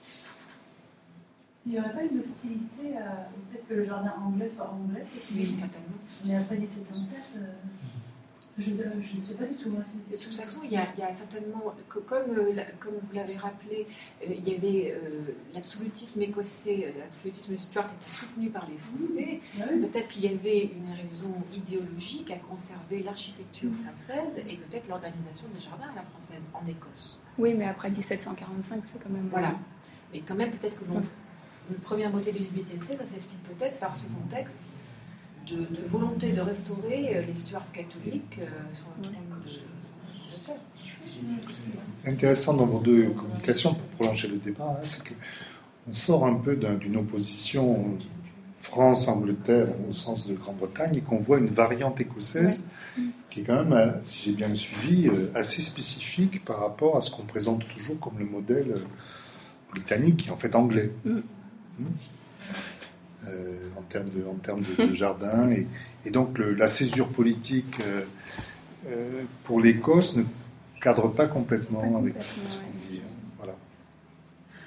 Il n'y aurait pas une hostilité à, au fait que le jardin anglais soit anglais? Oui, certainement. Mais après dix-sept cent sept, euh, je ne sais pas du tout. Hein, de toute façon, il y a, il y a certainement, que, comme, euh, comme vous l'avez rappelé, euh, il y avait euh, l'absolutisme écossais, euh, l'absolutisme Stuart était soutenu par les Français. Mmh. Oui. Peut-être qu'il y avait une raison idéologique à conserver l'architecture française et peut-être l'organisation des jardins à la française en Écosse. Oui, mais après dix-sept cent quarante-cinq, c'est quand même... Voilà. Mais quand même, peut-être que bon, la première moitié du dix-huitième siècle, ça s'explique peut-être par ce contexte De, de volonté de restaurer euh, les Stuarts catholiques euh, sur le trône de l'Angleterre. Intéressant dans vos deux communications, pour prolonger le débat, hein, c'est qu'on sort un peu d'un, d'une opposition France-Angleterre au sens de Grande-Bretagne et qu'on voit une variante écossaise ouais. qui est quand même, si j'ai bien suivi, assez spécifique par rapport à ce qu'on présente toujours comme le modèle britannique, qui est en fait anglais. Mm. Mm. Euh, en termes de, en termes de, de jardin. Et, et donc, le, la césure politique euh, euh, pour l'Écosse ne cadre pas complètement, pas avec complètement, ce qu'on dit. Ouais. Voilà. Bruce ?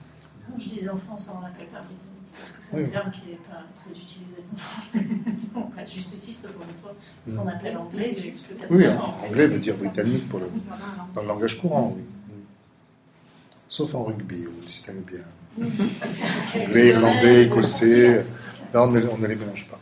Non, je disais en France, on l'appelle pas britannique, parce que c'est oui, un oui. terme qui n'est pas très utilisé en France. Donc, à juste titre, pour une fois, ce qu'on appelle anglais, c'est juste le terme. Oui, en anglais veut dire britannique pour le, dans le langage courant, oui. Sauf en rugby, on distingue bien. Anglais, irlandais, écossais, là on ne, on ne les mélange pas.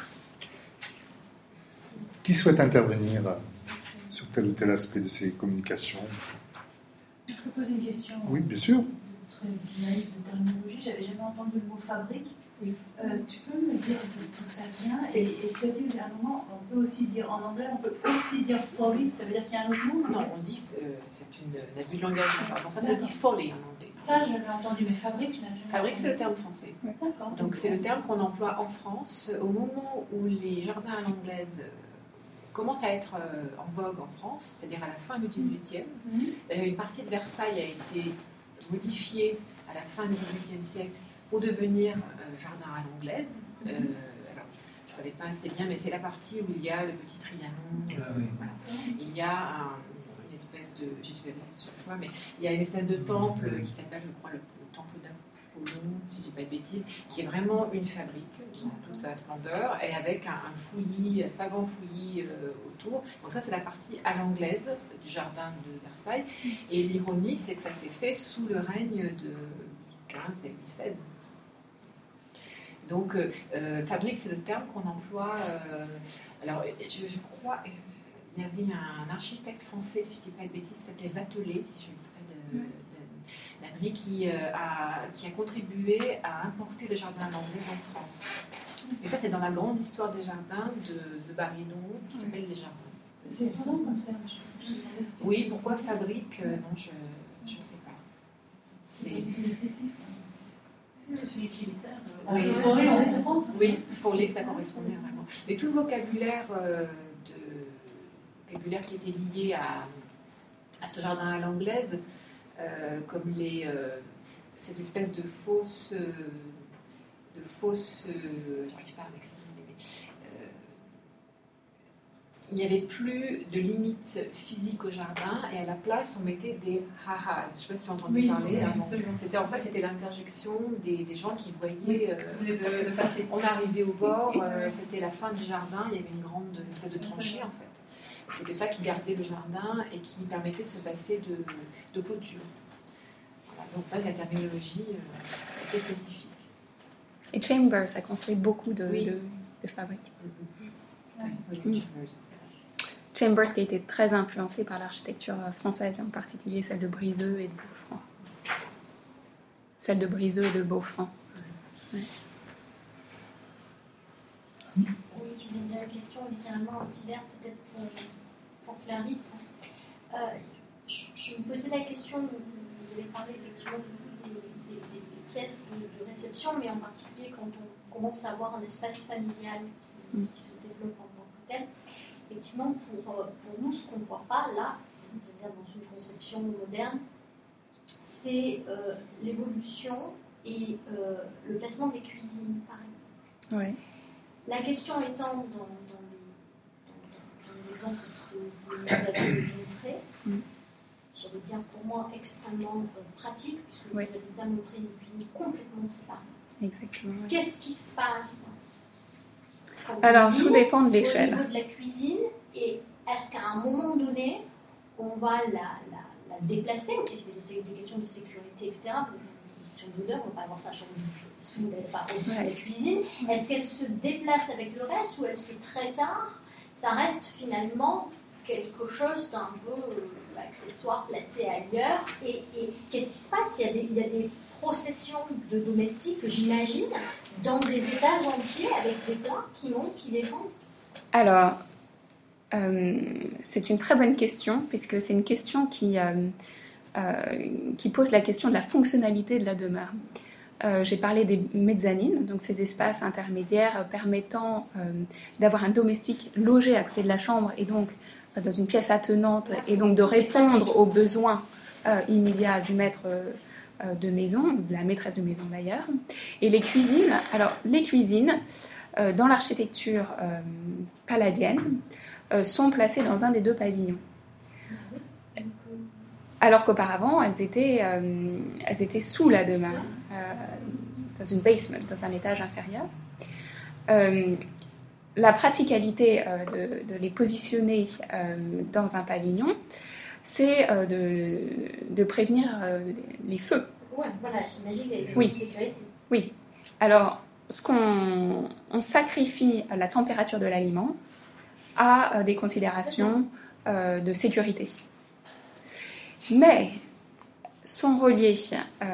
Qui souhaite intervenir sur tel ou tel aspect de ces communications? Je peux poser une question. Oui, bien sûr. Très naïve de terminologie, j'avais jamais entendu le mot fabrique. Oui. Euh, tu peux me dire d'où ça vient? Et, et tu as dit à un moment, on peut aussi dire en anglais, on peut aussi dire folly, ça veut dire qu'il y a un autre mot? Non, on dit, euh, c'est une, un abus de langage. Pardon, ça se dit folly en anglais. Ça, je l'ai entendu, mais fabrique, je n'ai jamais Fabrique, c'est le terme français. D'accord. Donc, c'est le terme qu'on emploie en France au moment où les jardins à l'anglaise commencent à être en vogue en France, c'est-à-dire à la fin du dix-huitième. Mm-hmm. Une partie de Versailles a été modifiée à la fin du dix-huitième siècle pour devenir euh, jardin à l'anglaise. Mm-hmm. Euh, alors, je ne connais pas assez bien, mais c'est la partie où il y a le petit Trianon. Euh, ah oui. Voilà. Il y a un... une espèce de, j'y suis allée plusieurs fois, mais il y a une espèce de temple qui s'appelle, je crois, le, le temple d'Apollon, si je dis pas de bêtises, qui est vraiment une fabrique dans toute sa splendeur, et avec un, un fouillis, un savant fouillis euh, autour. Donc ça, c'est la partie à l'anglaise du jardin de Versailles. Et l'ironie, c'est que ça s'est fait sous le règne de Louis quinze et Louis seize. Donc, euh, fabrique, c'est le terme qu'on emploie. Euh, alors, je, je crois... Il y avait un architecte français, si je ne dis pas de bêtises, qui s'appelait Vatelet, si je ne dis pas de, de, d'Annery, qui, euh, a, qui a contribué à importer le jardin à l'anglaise en France. Et ça, c'est dans la grande histoire des jardins de, de Baridon, qui s'appelle Les Jardins. C'est étonnant comme terme. Oui, pourquoi fabrique? euh, Non, je ne sais pas. C'est... C'est utilitaire. Oui, Il faut aller, on comprend. Oui, il faut que ça correspondait vraiment. Mais tout le vocabulaire, euh, de, vocabulaire qui était lié à, à ce jardin à l'anglaise, euh, comme les, euh, ces espèces de fausses, euh, de fausses, euh, j'arrive pas à m'exprimer, mais euh, il n'y avait plus de limites physiques au jardin et à la place on mettait des ha-has. Je ne sais pas si tu as entendu Oui, parler. oui, Hein, absolument. c'était en fait c'était l'interjection des, des gens qui voyaient. Euh, Le, le, le passé. on arrivait au bord, euh, c'était la fin du jardin, il y avait une grande une espèce de tranchée en fait. C'était ça qui gardait le jardin et qui permettait de se passer de, de clôture. Voilà, donc ça, la terminologie euh, assez spécifique. Et Chambers a construit beaucoup de, Oui. de, de fabriques. Oui, oui, Mm. Chambers, c'est vrai. Chambers qui a été très influencé par l'architecture française, en particulier celle de Briseux et de Beaufranc. Celle de Briseux et de Beaufranc. Ouais. Oui, je voulais dire une question littéralement ancillaire, peut-être pour, pour Clarisse. Euh, je, je me posais la question, vous, vous avez parlé effectivement du coup des, des, des, des pièces de, de réception, mais en particulier quand on commence à avoir un espace familial qui, Mm. qui se développe en tant que tel. Effectivement, pour, pour nous, ce qu'on ne voit pas là, c'est-à-dire dans une conception moderne, c'est euh, l'évolution et euh, le placement des cuisines, par exemple. Ouais. La question étant, dans, dans, les, dans, dans les exemples que vous nous avez montrés, Mm. j'allais dire pour moi extrêmement euh, pratique, puisque Oui. vous avez bien montré une cuisine complètement séparée. Exactement. Ouais. Qu'est-ce qui se passe quand on Alors, cuisine tout dépend de au l'échelle. niveau de la cuisine, et est-ce qu'à un moment donné, on va la, la, la déplacer, ok, c'est des, des questions de sécurité, et cetera, des questions d'odeur, on ne va pas avoir ça sous la, pas au-dessus de la Ouais. cuisine. Est-ce qu'elle se déplace avec le reste, ou est-ce que très tard, ça reste finalement quelque chose d'un peu euh, accessoire placé ailleurs, et, et qu'est-ce qui se passe? Il y a des, il y a des processions de domestiques, j'imagine, dans des étages entiers avec des plats qui montent, qui descendent. Alors, euh, c'est une très bonne question, puisque c'est une question qui, euh, euh, qui pose la question de la fonctionnalité de la demeure. Euh, j'ai parlé des mezzanines, donc ces espaces intermédiaires permettant euh, d'avoir un domestique logé à côté de la chambre et donc euh, dans une pièce attenante, et donc de répondre aux besoins euh, immédiats du maître euh, de maison, ou de la maîtresse de maison d'ailleurs. Et les cuisines, alors les cuisines, euh, dans l'architecture euh, palladienne, euh, sont placées dans un des deux pavillons. Alors qu'auparavant, elles étaient, euh, elles étaient sous la demeure, euh, dans une basement, dans un étage inférieur. Euh, la praticalité euh, de, de les positionner euh, dans un pavillon, c'est euh, de, de prévenir euh, les feux. Ouais, voilà, j'imagine qu'il y a des Oui. questions de sécurité. Oui. Alors, ce qu'on, on sacrifie la température de l'aliment à euh, des considérations euh, de sécurité. Mais sont reliés, euh,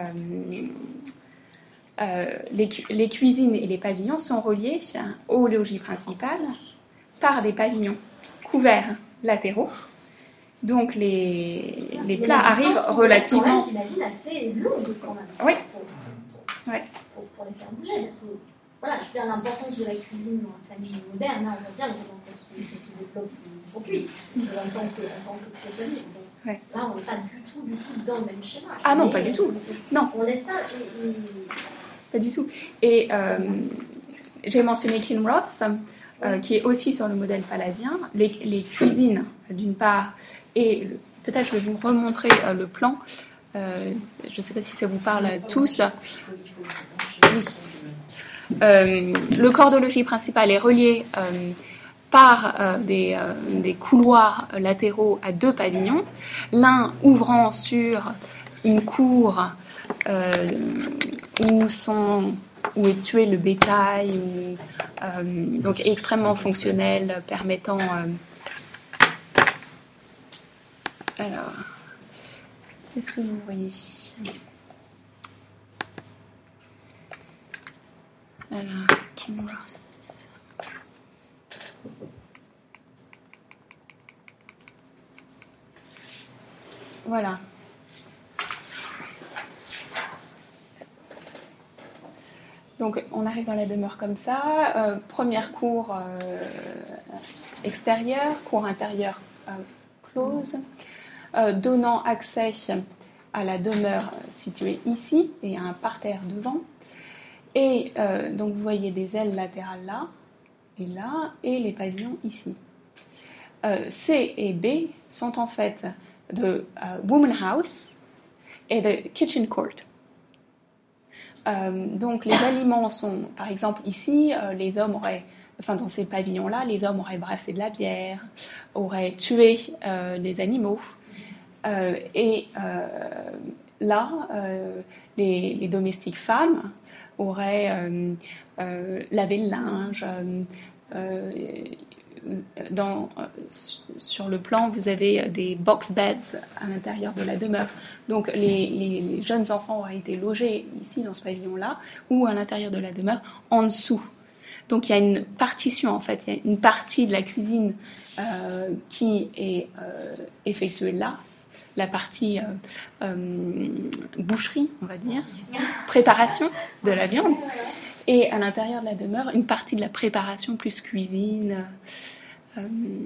euh, les, cu- les cuisines et les pavillons sont reliés au logis principal par des pavillons couverts latéraux. Donc les, les Mais plats la distance arrivent peut être relativement... quand même, j'imagine, assez longue quand même. Oui. Pour, pour, Ouais. pour, pour les faire bouger, parce que voilà, je veux dire, l'importance de la cuisine dans la famille moderne, là, on voit bien comment ça se, ça se développe aujourd'hui, en tant que, en tant que professionnel. Ouais. Là, on n'est pas du tout, du tout dans le même schéma. Ah non, Mais, pas du tout. euh, Non. On laisse ça. Et, et... Pas du tout. Et euh, j'ai mentionné Kinross, euh, qui est aussi sur le modèle palladien. Les, les cuisines, d'une part, et le- peut-être je vais vous remontrer euh, le plan. Euh, je ne sais pas si ça vous parle à tous. Il faut, il faut le brancher. Oui. Euh, le corps de logis principal est relié euh, par euh, des, euh, des couloirs latéraux à deux pavillons, l'un ouvrant sur une cour euh, où, sont, où est tué le bétail, où, euh, donc extrêmement fonctionnel, permettant... euh, alors, qu'est-ce que vous voyez ? Alors, Kinross. Voilà. Donc on arrive dans la demeure comme ça. Euh, première cour euh, extérieure, cour intérieure euh, close, euh, donnant accès à la demeure située ici et à un parterre devant. Et euh, donc vous voyez des ailes latérales là et là et les pavillons ici. Euh, C et B sont en fait de uh, Woman House et de Kitchen Court. Euh, donc les aliments sont, par exemple ici, euh, les hommes auraient, enfin dans ces pavillons-là, les hommes auraient brassé de la bière, auraient tué euh, des animaux, euh, et euh, là, euh, les, les domestiques femmes auraient euh, euh, lavé le linge. Euh, euh, Dans, sur le plan, vous avez des box beds à l'intérieur de la demeure. Donc, les, les, les jeunes enfants auraient été logés ici, dans ce pavillon-là, ou à l'intérieur de la demeure, en dessous. Donc, il y a une partition, en fait. Il y a une partie de la cuisine euh, qui est euh, effectuée là, la partie euh, euh, boucherie, on va dire, préparation de la viande. Et à l'intérieur de la demeure, une partie de la préparation plus cuisine. Euh...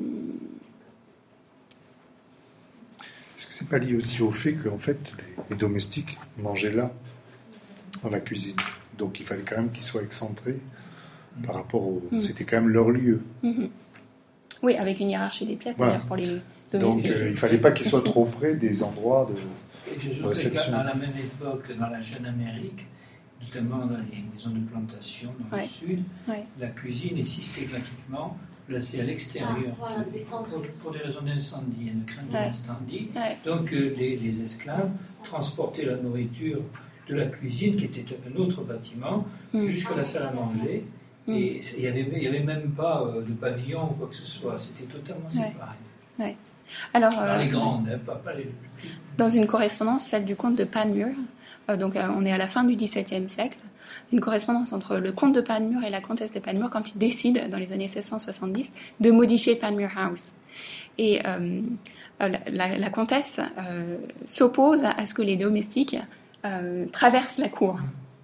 Est-ce que c'est pas lié aussi au fait que en fait les, les domestiques mangeaient là, dans la cuisine, donc il fallait quand même qu'ils soient excentrés par rapport au, mmh. c'était quand même leur lieu. Mmh. Oui, avec une hiérarchie des pièces voilà. D'ailleurs pour les domestiques. Donc euh, il fallait pas qu'ils soient trop près des endroits de. Et j'ajouterais qu'à la même époque, dans la jeune Amérique, notamment dans les maisons de plantation dans ouais. le sud, ouais. la cuisine est systématiquement placée à l'extérieur ah, voilà, pour, pour, pour des raisons d'incendie et de crainte ouais. d'incendie. Ouais. Donc euh, les, les esclaves transportaient la nourriture de la cuisine, qui était un autre bâtiment, mm. jusqu'à la salle à manger. Mm. Et il n'y avait, il y avait même pas euh, de pavillon ou quoi que ce soit, c'était totalement séparé. Ouais. Ouais. Alors, dans euh, les grandes, hein, pas, pas les plus petites. Dans une correspondance, celle du comte de Panmure, euh, donc euh, on est à la fin du dix-septième siècle, une correspondance entre le comte de Panmure et la comtesse de Panmure quand ils décident, dans les années seize cent soixante-dix, de modifier Panmure House. Et euh, la, la, la comtesse euh, s'oppose à ce que les domestiques euh, traversent la cour.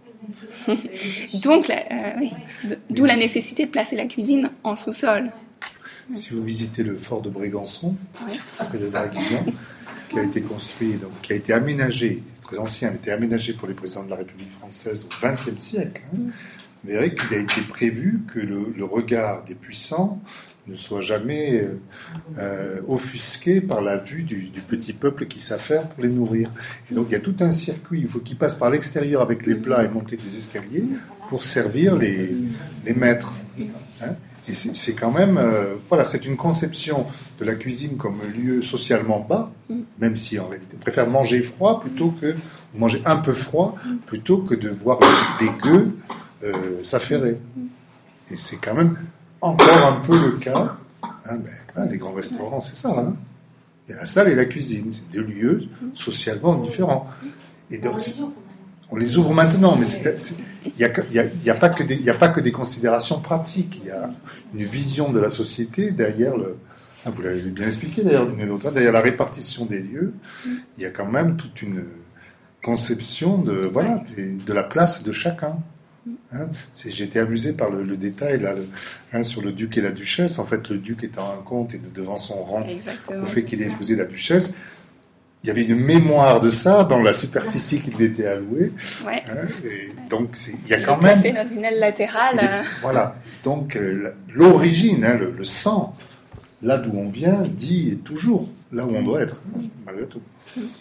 Donc, la, euh, oui, d'où la nécessité de placer la cuisine en sous-sol. Si vous visitez le fort de Brégançon, oui. près de Draguignan, qui a été construit, donc, qui a été aménagé, très ancien, a été aménagé pour les présidents de la République française au vingtième siècle, hein, mm. vous verrez qu'il a été prévu que le, le regard des puissants ne soit jamais euh, euh, offusqué par la vue du, du petit peuple qui s'affaire pour les nourrir. Et donc il y a tout un circuit, il faut qu'ils passent par l'extérieur avec les plats et monter des escaliers pour servir les, les maîtres. Hein. Et c'est, c'est quand même, euh, voilà, c'est une conception de la cuisine comme lieu socialement bas, même si en réalité on préfère manger froid plutôt que manger un peu froid plutôt que de voir des gueux euh, s'affairer. Et c'est quand même encore un peu le cas. Hein, ben, hein, les grands restaurants, c'est ça. Hein. Il y a la salle et la cuisine, c'est deux lieux socialement différents. Et donc, on les ouvre maintenant, mais il n'y a, y a, y a, pas que des, y a pas que des considérations pratiques. Il y a une vision de la société derrière le. Hein, vous l'avez bien expliqué d'ailleurs d'une et l'autre. Derrière la répartition des lieux, il y a quand même toute une conception de voilà de, de la place de chacun. Hein, c'est, j'ai été amusé par le, le détail là, le, hein, sur le duc et la duchesse. En fait, le duc étant un comte et devant son rang, Exactement. Au fait qu'il ait épousé la duchesse. Il y avait une mémoire de ça dans la superficie qui lui était allouée. Ouais. Hein, et donc, c'est, il y a il quand même. Placé dans une aile latérale. Est, voilà. Donc, euh, l'origine, hein, le, le sang, là d'où on vient, dit toujours là où on doit être, malgré tout.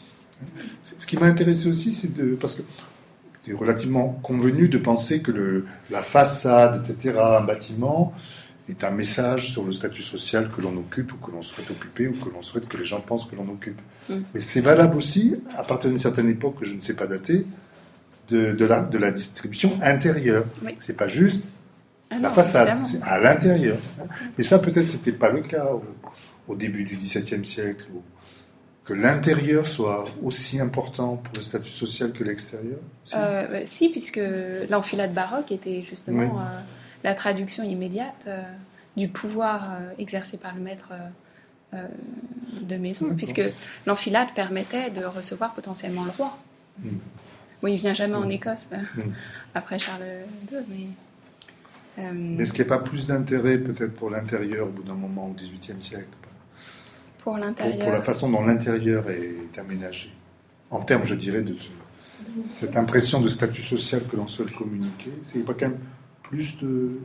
Ce qui m'a intéressé aussi, c'est de. Parce que c'est relativement convenu de penser que le, la façade, et cetera, un bâtiment, est un message sur le statut social que l'on occupe ou que l'on souhaite occuper ou que l'on souhaite que les gens pensent que l'on occupe. Mm. Mais c'est valable aussi, à partir d'une certaine époque que je ne sais pas dater, de, de, la, de la distribution intérieure. Oui. C'est pas juste ah la non, façade, évidemment. C'est à l'intérieur. Et ça, peut-être, c'était pas le cas au, au début du dix-septième siècle, où, que l'intérieur soit aussi important pour le statut social que l'extérieur. Si, euh, si puisque l'enfilade baroque était justement... Oui. Euh, la traduction immédiate euh, du pouvoir euh, exercé par le maître euh, de maison, D'accord. puisque l'enfilade permettait de recevoir potentiellement le roi. Mmh. Oui, il ne vient jamais Mm. en Écosse euh, Mm. après Charles deux, mais... euh, Mais est-ce qu'il n'y a pas plus d'intérêt peut-être pour l'intérieur au bout d'un moment au dix-huitième siècle pour pour, l'intérieur... pour la façon dont l'intérieur est aménagé, en termes, je dirais, de ce- cette impression de statut social que l'on souhaite communiquer. C'est pas quand même plus de...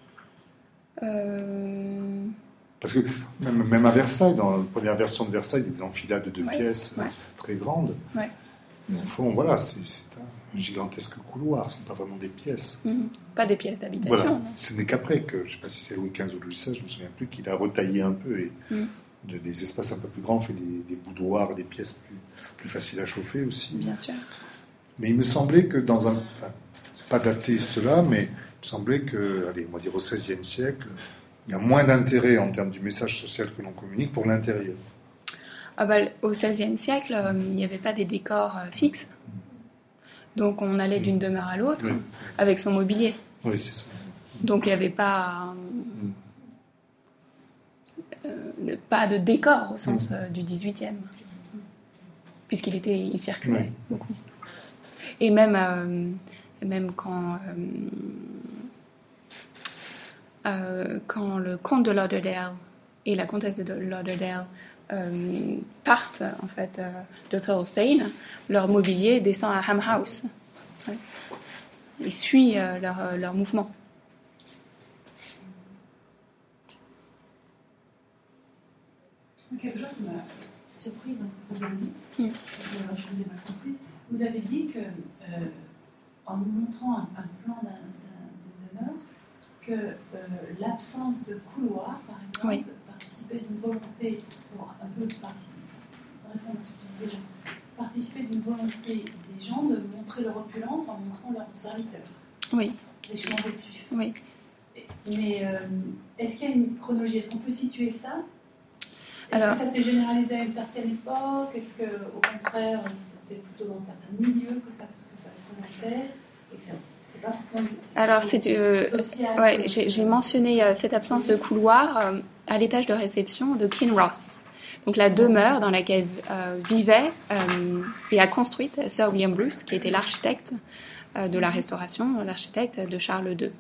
Euh, Parce que même, même à Versailles, dans la première version de Versailles, il y a des enfilades de Ouais, pièces ouais. très grandes. Ouais. Mais au fond, voilà, c'est, c'est un gigantesque couloir, ce ne sont pas vraiment des pièces. mhm. Pas des pièces d'habitation. Voilà. non. Ce n'est qu'après que, je ne sais pas si c'est Louis quinze ou Louis seize, je ne me souviens plus, qu'il a retaillé un peu et Mm. de, des espaces un peu plus grands, fait des, des boudoirs, des pièces plus, plus faciles à chauffer aussi. Bien sûr. Mais il me semblait que dans un... Enfin, c'est pas daté cela, mais il me semblait que, allez, on va dire au seizième siècle, il y a moins d'intérêt en termes du message social que l'on communique pour l'intérieur. Ah bah, au seizième siècle, euh, il n'y avait pas des décors euh, fixes. Donc on allait d'une demeure à l'autre Oui, avec son mobilier. oui c'est ça. Donc il n'y avait pas, euh, pas de décor au sens euh, du dix-huitième. Puisqu'il était, il circulait Oui. beaucoup. Et même, euh, même quand, euh, euh, quand le comte de Lauderdale et la comtesse de Lauderdale euh, partent en fait euh, de Thirlestane, leur mobilier descend à Ham House. Ouais. Il suit euh, leur, euh, leur mouvement. Quelque chose qui m'a surprise dans ce que vous avez dit, Mm. euh, je vous ai mal compris. Vous avez dit que, euh, en nous montrant un, un plan d'un, d'un, d'une demeure, que euh, l'absence de couloir, par exemple, Oui. participait d'une volonté, pour un peu participer, répondre à ce que tu disais, Jean, participer d'une volonté des gens de montrer leur opulence en montrant leurs serviteurs, Oui, les chevaux dessus. oui. Mais euh, est-ce qu'il y a une chronologie? Est-ce qu'on peut situer ça? Est-ce Alors- que ça s'est généralisé à une certaine époque? Est-ce qu'au contraire, c'était plutôt dans certains milieux que ça, que ça se présentait et que ça, c'est pas forcément c'est Alors, plutôt c'est, euh, social Ouais, que- j'ai, j'ai mentionné euh, cette absence de couloir euh, à l'étage de réception de Kinross. Donc la demeure dans laquelle euh, vivait euh, et a construite Sir William Bruce, qui était l'architecte euh, de la Restauration, l'architecte de Charles deux.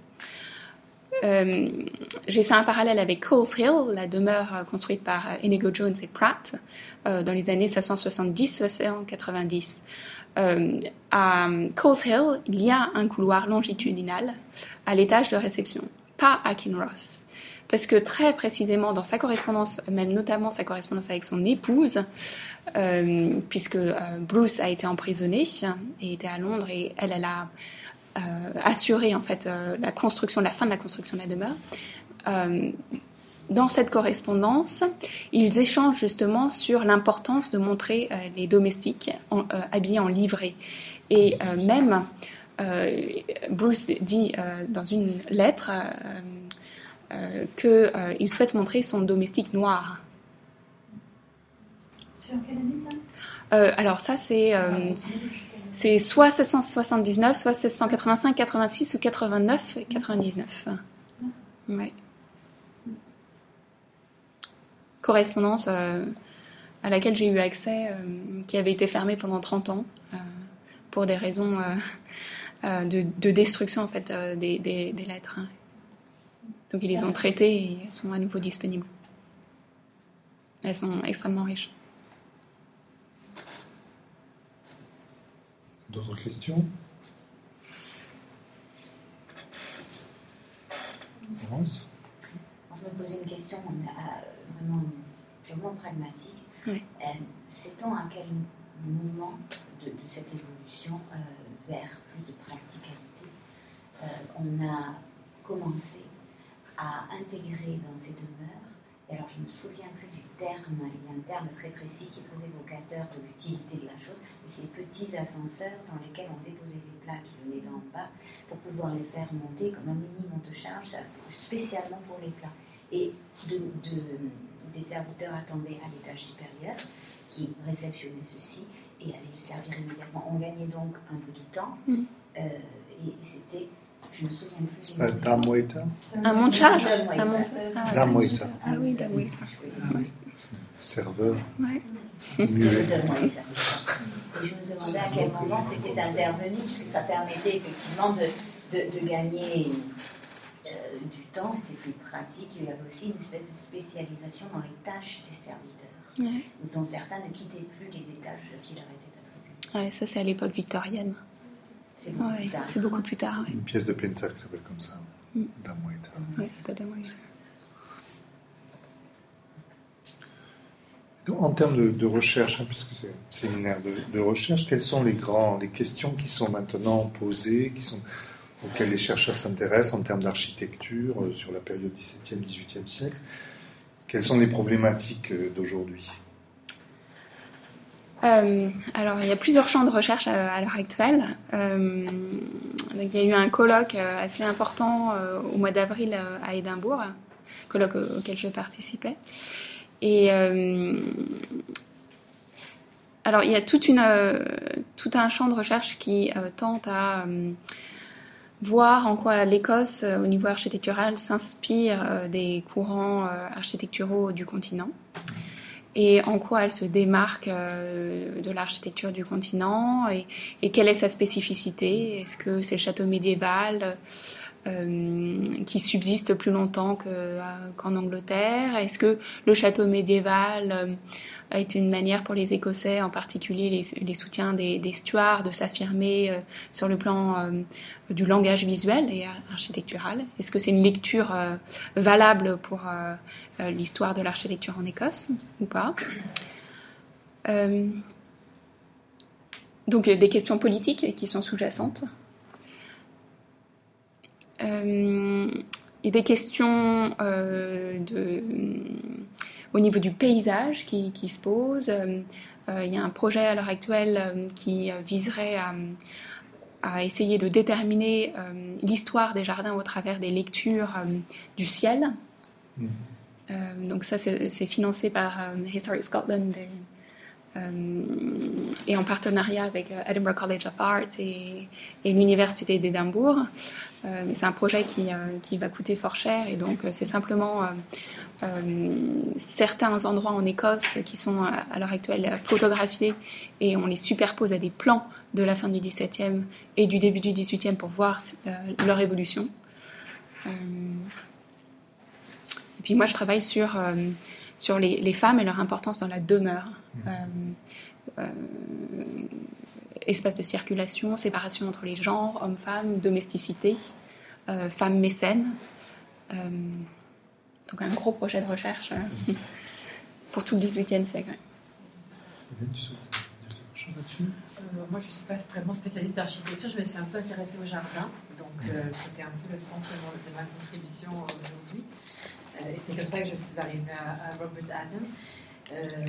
Euh, j'ai fait un parallèle avec Coles Hill, la demeure euh, construite par euh, Inigo Jones et Pratt euh, dans les années seize cent soixante-dix seize cent quatre-vingt-dix. Euh, à Coles Hill, il y a un couloir longitudinal à l'étage de réception, pas à Kinross. Parce que très précisément dans sa correspondance, même notamment sa correspondance avec son épouse, euh, puisque euh, Bruce a été emprisonné et était à Londres et elle, elle a euh, assuré en fait euh, la construction, la fin de la construction de la demeure. Euh, dans cette correspondance, ils échangent justement sur l'importance de montrer euh, les domestiques en, euh, habillés en livrée. Et euh, même euh, Bruce dit euh, dans une lettre euh, euh, qu'il euh, souhaite montrer son domestique noir. C'est en quelle année ça? Euh, alors ça c'est, euh, c'est soit seize cent soixante-dix-neuf, soit seize cent quatre-vingt-cinq, quatre-vingt-six ou quatre-vingt-neuf, quatre-vingt-dix-neuf. Ouais. Correspondance euh, à laquelle j'ai eu accès, euh, qui avait été fermée pendant trente ans, euh, pour des raisons euh, euh, de, de destruction en fait euh, des, des, des lettres. Hein. Donc ils les ont traitées et elles sont à nouveau disponibles. Elles sont extrêmement riches. D'autres questions? Florence? Je me posais une question euh, vraiment purement pragmatique. Oui. Euh, sait-on à quel moment de, de cette évolution euh, vers plus de practicalité euh, on a commencé à intégrer dans ces demeures, et alors je ne me souviens plus du terme, il y a un terme très précis qui est très évocateur de l'utilité de la chose, mais ces petits ascenseurs dans lesquels on déposait les plats qui venaient d'en bas pour pouvoir les faire monter comme un mini monte-charge, spécialement pour les plats. Et de, de, des serviteurs attendaient à l'étage supérieur qui réceptionnaient ceci et allaient le servir immédiatement. On gagnait donc un peu de temps Mm. euh, et c'était, je me souviens plus. C'est pas Dame Waiter? Un monte-charge Dame Un monte- Waiter. Ah, Dame Waiter. Ah oui, Dame Waiter. C'est serveur. Ouais. Je me demandais, je me demandais à quel moment c'était intervenu, parce que ça permettait effectivement de, de, de gagner euh, du temps, c'était plus pratique. Il y avait aussi une espèce de spécialisation dans les tâches des serviteurs, Ouais. dont certains ne quittaient plus les étages qui leur étaient attribués. Ouais, ça c'est à l'époque victorienne. C'est beaucoup Ouais, plus tard. c'est beaucoup plus tard. Ouais. Une pièce de Pinter qui s'appelle comme ça, Mm. Dame Weta. Ouais, totalement. Donc, en termes de, de recherche, hein, puisque c'est un séminaire de, de recherche, quelles sont les grands, les questions qui sont maintenant posées, qui sont, auxquelles les chercheurs s'intéressent en termes d'architecture euh, sur la période dix-septième dix-huitième siècle? Quelles sont les problématiques euh, d'aujourd'hui? Euh, alors, il y a plusieurs champs de recherche à, à l'heure actuelle. Euh, donc, il y a eu un colloque euh, assez important euh, au mois d'avril euh, à Édimbourg, colloque au- auquel je participais. Et euh, alors, il y a toute une, euh, tout un champ de recherche qui euh, tente à euh, voir en quoi l'Écosse, euh, au niveau architectural, s'inspire euh, des courants euh, architecturaux du continent. Et en quoi elle se démarque euh, de l'architecture du continent et, et quelle est sa spécificité. Est-ce que c'est le château médiéval euh, qui subsiste plus longtemps que, euh, qu'en Angleterre? Est-ce que le château médiéval euh, a été une manière pour les Écossais, en particulier les, les soutiens des, des Stuarts, de s'affirmer euh, sur le plan euh, du langage visuel et architectural? Est-ce que c'est une lecture euh, valable pour euh, euh, l'histoire de l'architecture en Écosse ou pas? euh, Donc des questions politiques qui sont sous-jacentes. Euh, et des questions euh, de, au niveau du paysage qui, qui se posent. Euh, euh, il y a un projet à l'heure actuelle euh, qui viserait à, à essayer de déterminer euh, l'histoire des jardins au travers des lectures euh, du ciel. Mmh. Euh, donc ça, c'est, c'est financé par euh, Historic Scotland et, euh, et en partenariat avec euh, Edinburgh College of Art et, et l'Université d'Édimbourg. Euh, mais c'est un projet qui, euh, qui va coûter fort cher et donc euh, c'est simplement euh, euh, certains endroits en Écosse qui sont à, à l'heure actuelle photographiés et on les superpose à des plans de la fin du dix-septième et du début du dix-huitième pour voir euh, leur évolution. Euh, et puis moi je travaille sur, euh, sur les, les femmes et leur importance dans la demeure. Euh, euh, espace de circulation, séparation entre les genres, hommes-femmes, domesticité, euh, femmes mécènes. Euh, donc un gros projet de recherche euh, pour tout le dix-huitième siècle. Euh, moi, je ne suis pas vraiment spécialiste d'architecture, je me suis un peu intéressée au jardin, donc euh, c'était un peu le centre de ma contribution aujourd'hui. Euh, et c'est comme ça que je suis arrivée à, à Robert Adam. Euh,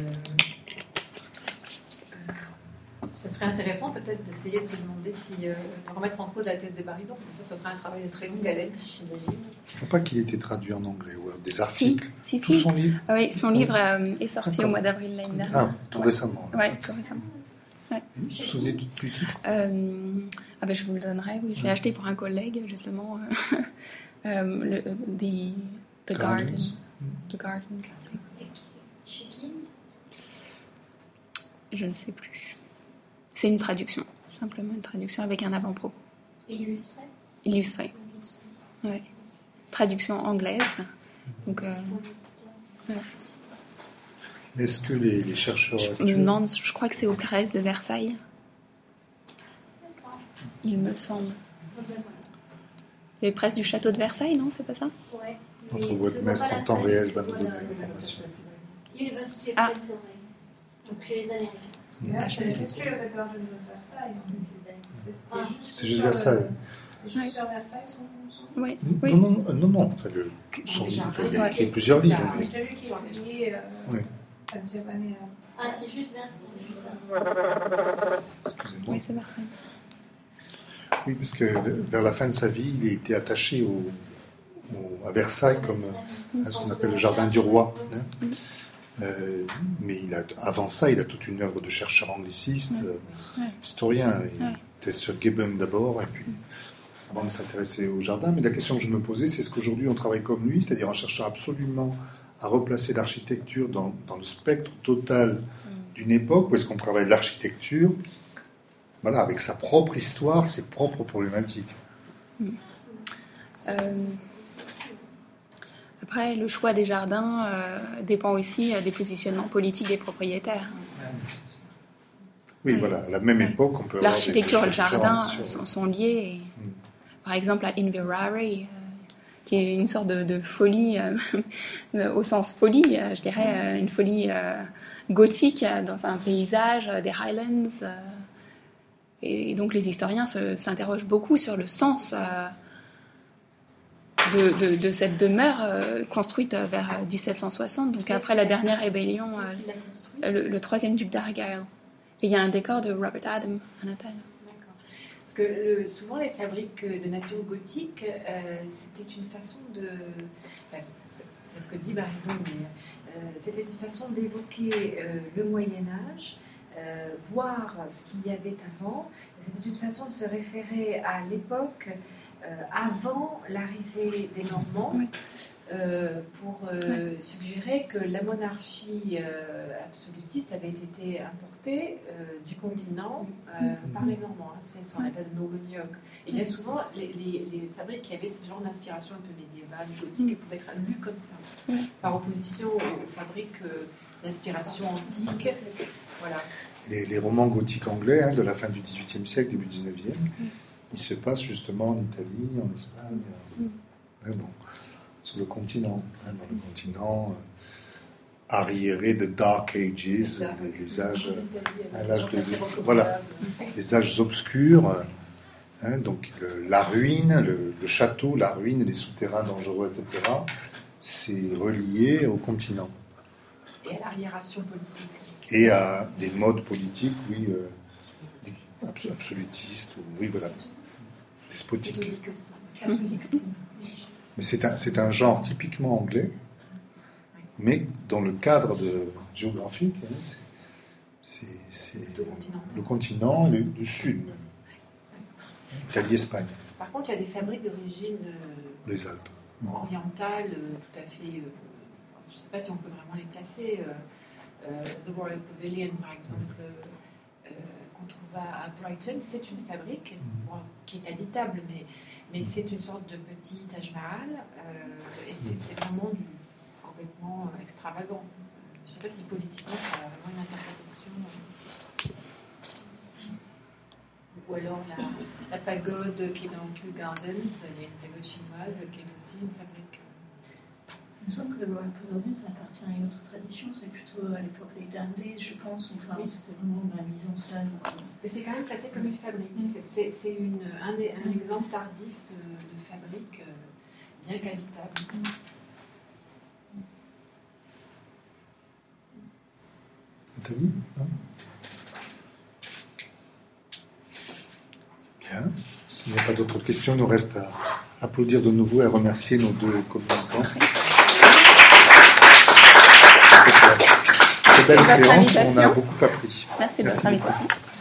Ça serait intéressant peut-être d'essayer de se demander si euh, de remettre en cause la thèse de Baridon. Ça, ça serait un travail de très longue haleine, j'imagine. Je ne crois pas qu'il ait été traduit en anglais ou des articles. Si, si, Tout si. son livre. Ah oui, son livre euh, est sorti D'accord. au mois d'avril l'année dernière. Ah, tout ouais. récemment. Oui, tout récemment. Ouais. Vous vous souvenez du titre euh, Ah ben je vous le donnerai. Oui, je l'ai ouais. acheté pour un collègue justement. euh, le, the, the Garden. The Gardens. Chez qui? Je ne sais plus. C'est une traduction, simplement une traduction avec un avant-propos. Illustré. Illustré. Ouais. Traduction anglaise. Donc, euh, ouais. Est-ce que les, les chercheurs je actuels... me demande, je crois que c'est aux presses de Versailles. Il me semble. Les presses du château de Versailles, non? C'est pas ça? Ouais. Notre webmaster en temps réel va nous donner l'information. University of Ah. Pennsylvania. Donc chez les Américains. Là, c'est History of the Gardens of Versailles. C'est, c'est Ah. juste, C'est juste sur, Versailles. euh, c'est juste Ouais. sur Versailles son, son... Oui. oui. Non, non, non, non. Enfin, le, son livre, il a écrit plusieurs livres. Mais Mais... celui qui est lié euh, Oui. Pennsylvania. Ah, c'est juste Versailles. C'est juste Versailles. Excusez-moi. Oui, c'est Versailles. Oui, parce que vers la fin de sa vie, il a été attaché au, au, à Versailles comme à ce qu'on appelle le jardin du roi. Hein. Euh, mais il a, avant ça, il a toute une œuvre de chercheur angliciste, ouais. euh, ouais. historien. Il ouais. était sur Gibbon d'abord, et puis avant de s'intéresser au jardin. Mais la question que je me posais, c'est est-ce qu'aujourd'hui on travaille comme lui, c'est-à-dire en cherchant absolument à replacer l'architecture dans, dans le spectre total d'une époque, où est-ce qu'on travaille l'architecture, voilà, avec sa propre histoire, ses propres problématiques. Mm. Euh, après, le choix des jardins euh, dépend aussi euh, des positionnements politiques des propriétaires. Oui, Ouais. voilà, à la même époque, on peut avoir L'architecture et le jardin sur... sont, sont liés. Et, Mm. par exemple, à Inverary, euh, qui est une sorte de, de folie, euh, au sens folie, euh, je dirais, euh, une folie euh, gothique euh, dans un paysage euh, des Highlands. Euh, et, et donc les historiens se, s'interrogent beaucoup sur le sens euh, de, de, de cette demeure euh, construite vers dix-sept cent soixante, donc après la dernière rébellion, euh, Qu'est-ce qu'il a construit ? le, le troisième duc d'Argyle. Et il y a un décor de Robert Adam à l'intérieur. D'accord. Parce que le- souvent les fabriques de nature gothique, euh, c'était une façon de... Enfin, c'est, c'est ce que dit Baridon, mais euh, c'était une façon d'évoquer euh, le Moyen-Âge, euh, voir ce qu'il y avait avant. C'était une façon de se référer à l'époque euh, avant l'arrivée des Normands, Oui. euh, pour euh, suggérer que la monarchie euh, absolutiste avait été importée euh, du continent euh, par les Normands. Hein, c'est ce qu'on appelle noble yoke. Et bien souvent, les, les, les fabriques qui avaient ce genre d'inspiration un peu médiévale, gothique, elles pouvaient être lues comme ça, Oui. par opposition aux fabriques euh, d'inspiration antique. Voilà. Les, les romans gothiques anglais hein, de la fin du dix-huitième siècle, début du dix-neuvième, ils se passent justement en Italie, en Espagne, euh, mais bon, sur le continent. Hein, dans le continent euh, arriéré de Dark Ages, les, les âges, euh, l'âge de, voilà, les âges obscurs, euh, hein, donc le, la ruine, le, le château, la ruine, les souterrains dangereux, et cetera, c'est relié au continent. Et à l'arriération politique. Et à des modes politiques, oui, euh, abs- absolutistes, ou, oui, voilà, despotiques. Catholique aussi. Mais c'est un, c'est un genre typiquement anglais, mais dans le cadre de, géographique, hein, c'est, c'est, c'est Plutôt continental. le continent, le, le sud même. Italie-Espagne, Par contre, il y a des fabriques d'origine euh, les Alpes. orientales, euh, tout à fait. euh, je ne sais pas si on peut vraiment les placer. Euh, euh, The Royal Pavilion, par exemple, euh, qu'on trouve à, à Brighton, c'est une fabrique bon, qui est habitable, mais, mais c'est une sorte de petit Taj Mahal, euh, et c'est, c'est vraiment du, complètement euh, extravagant. Je ne sais pas si politiquement ça a vraiment une interprétation. euh, Ou alors la, la pagode qui est dans Kew Gardens, il y a une pagode chinoise qui est aussi une fabrique. Il me semble que le Royal Pavilion, ça appartient à une autre tradition, c'est plutôt à l'époque des Dandies, je pense, où enfin, Oui. c'était vraiment de la mise en scène. Mais c'est quand même classé comme une fabrique. C'est, c'est, c'est une, un, un exemple tardif de, de fabrique, euh, bien qu'habitable. Nathalie, non ? Bien. S'il n'y a pas d'autres questions, il nous reste à applaudir de nouveau et remercier nos deux communicants. Cette belle Merci de votre séance, on a invitation. beaucoup appris. Merci de votre Merci beaucoup. invitation.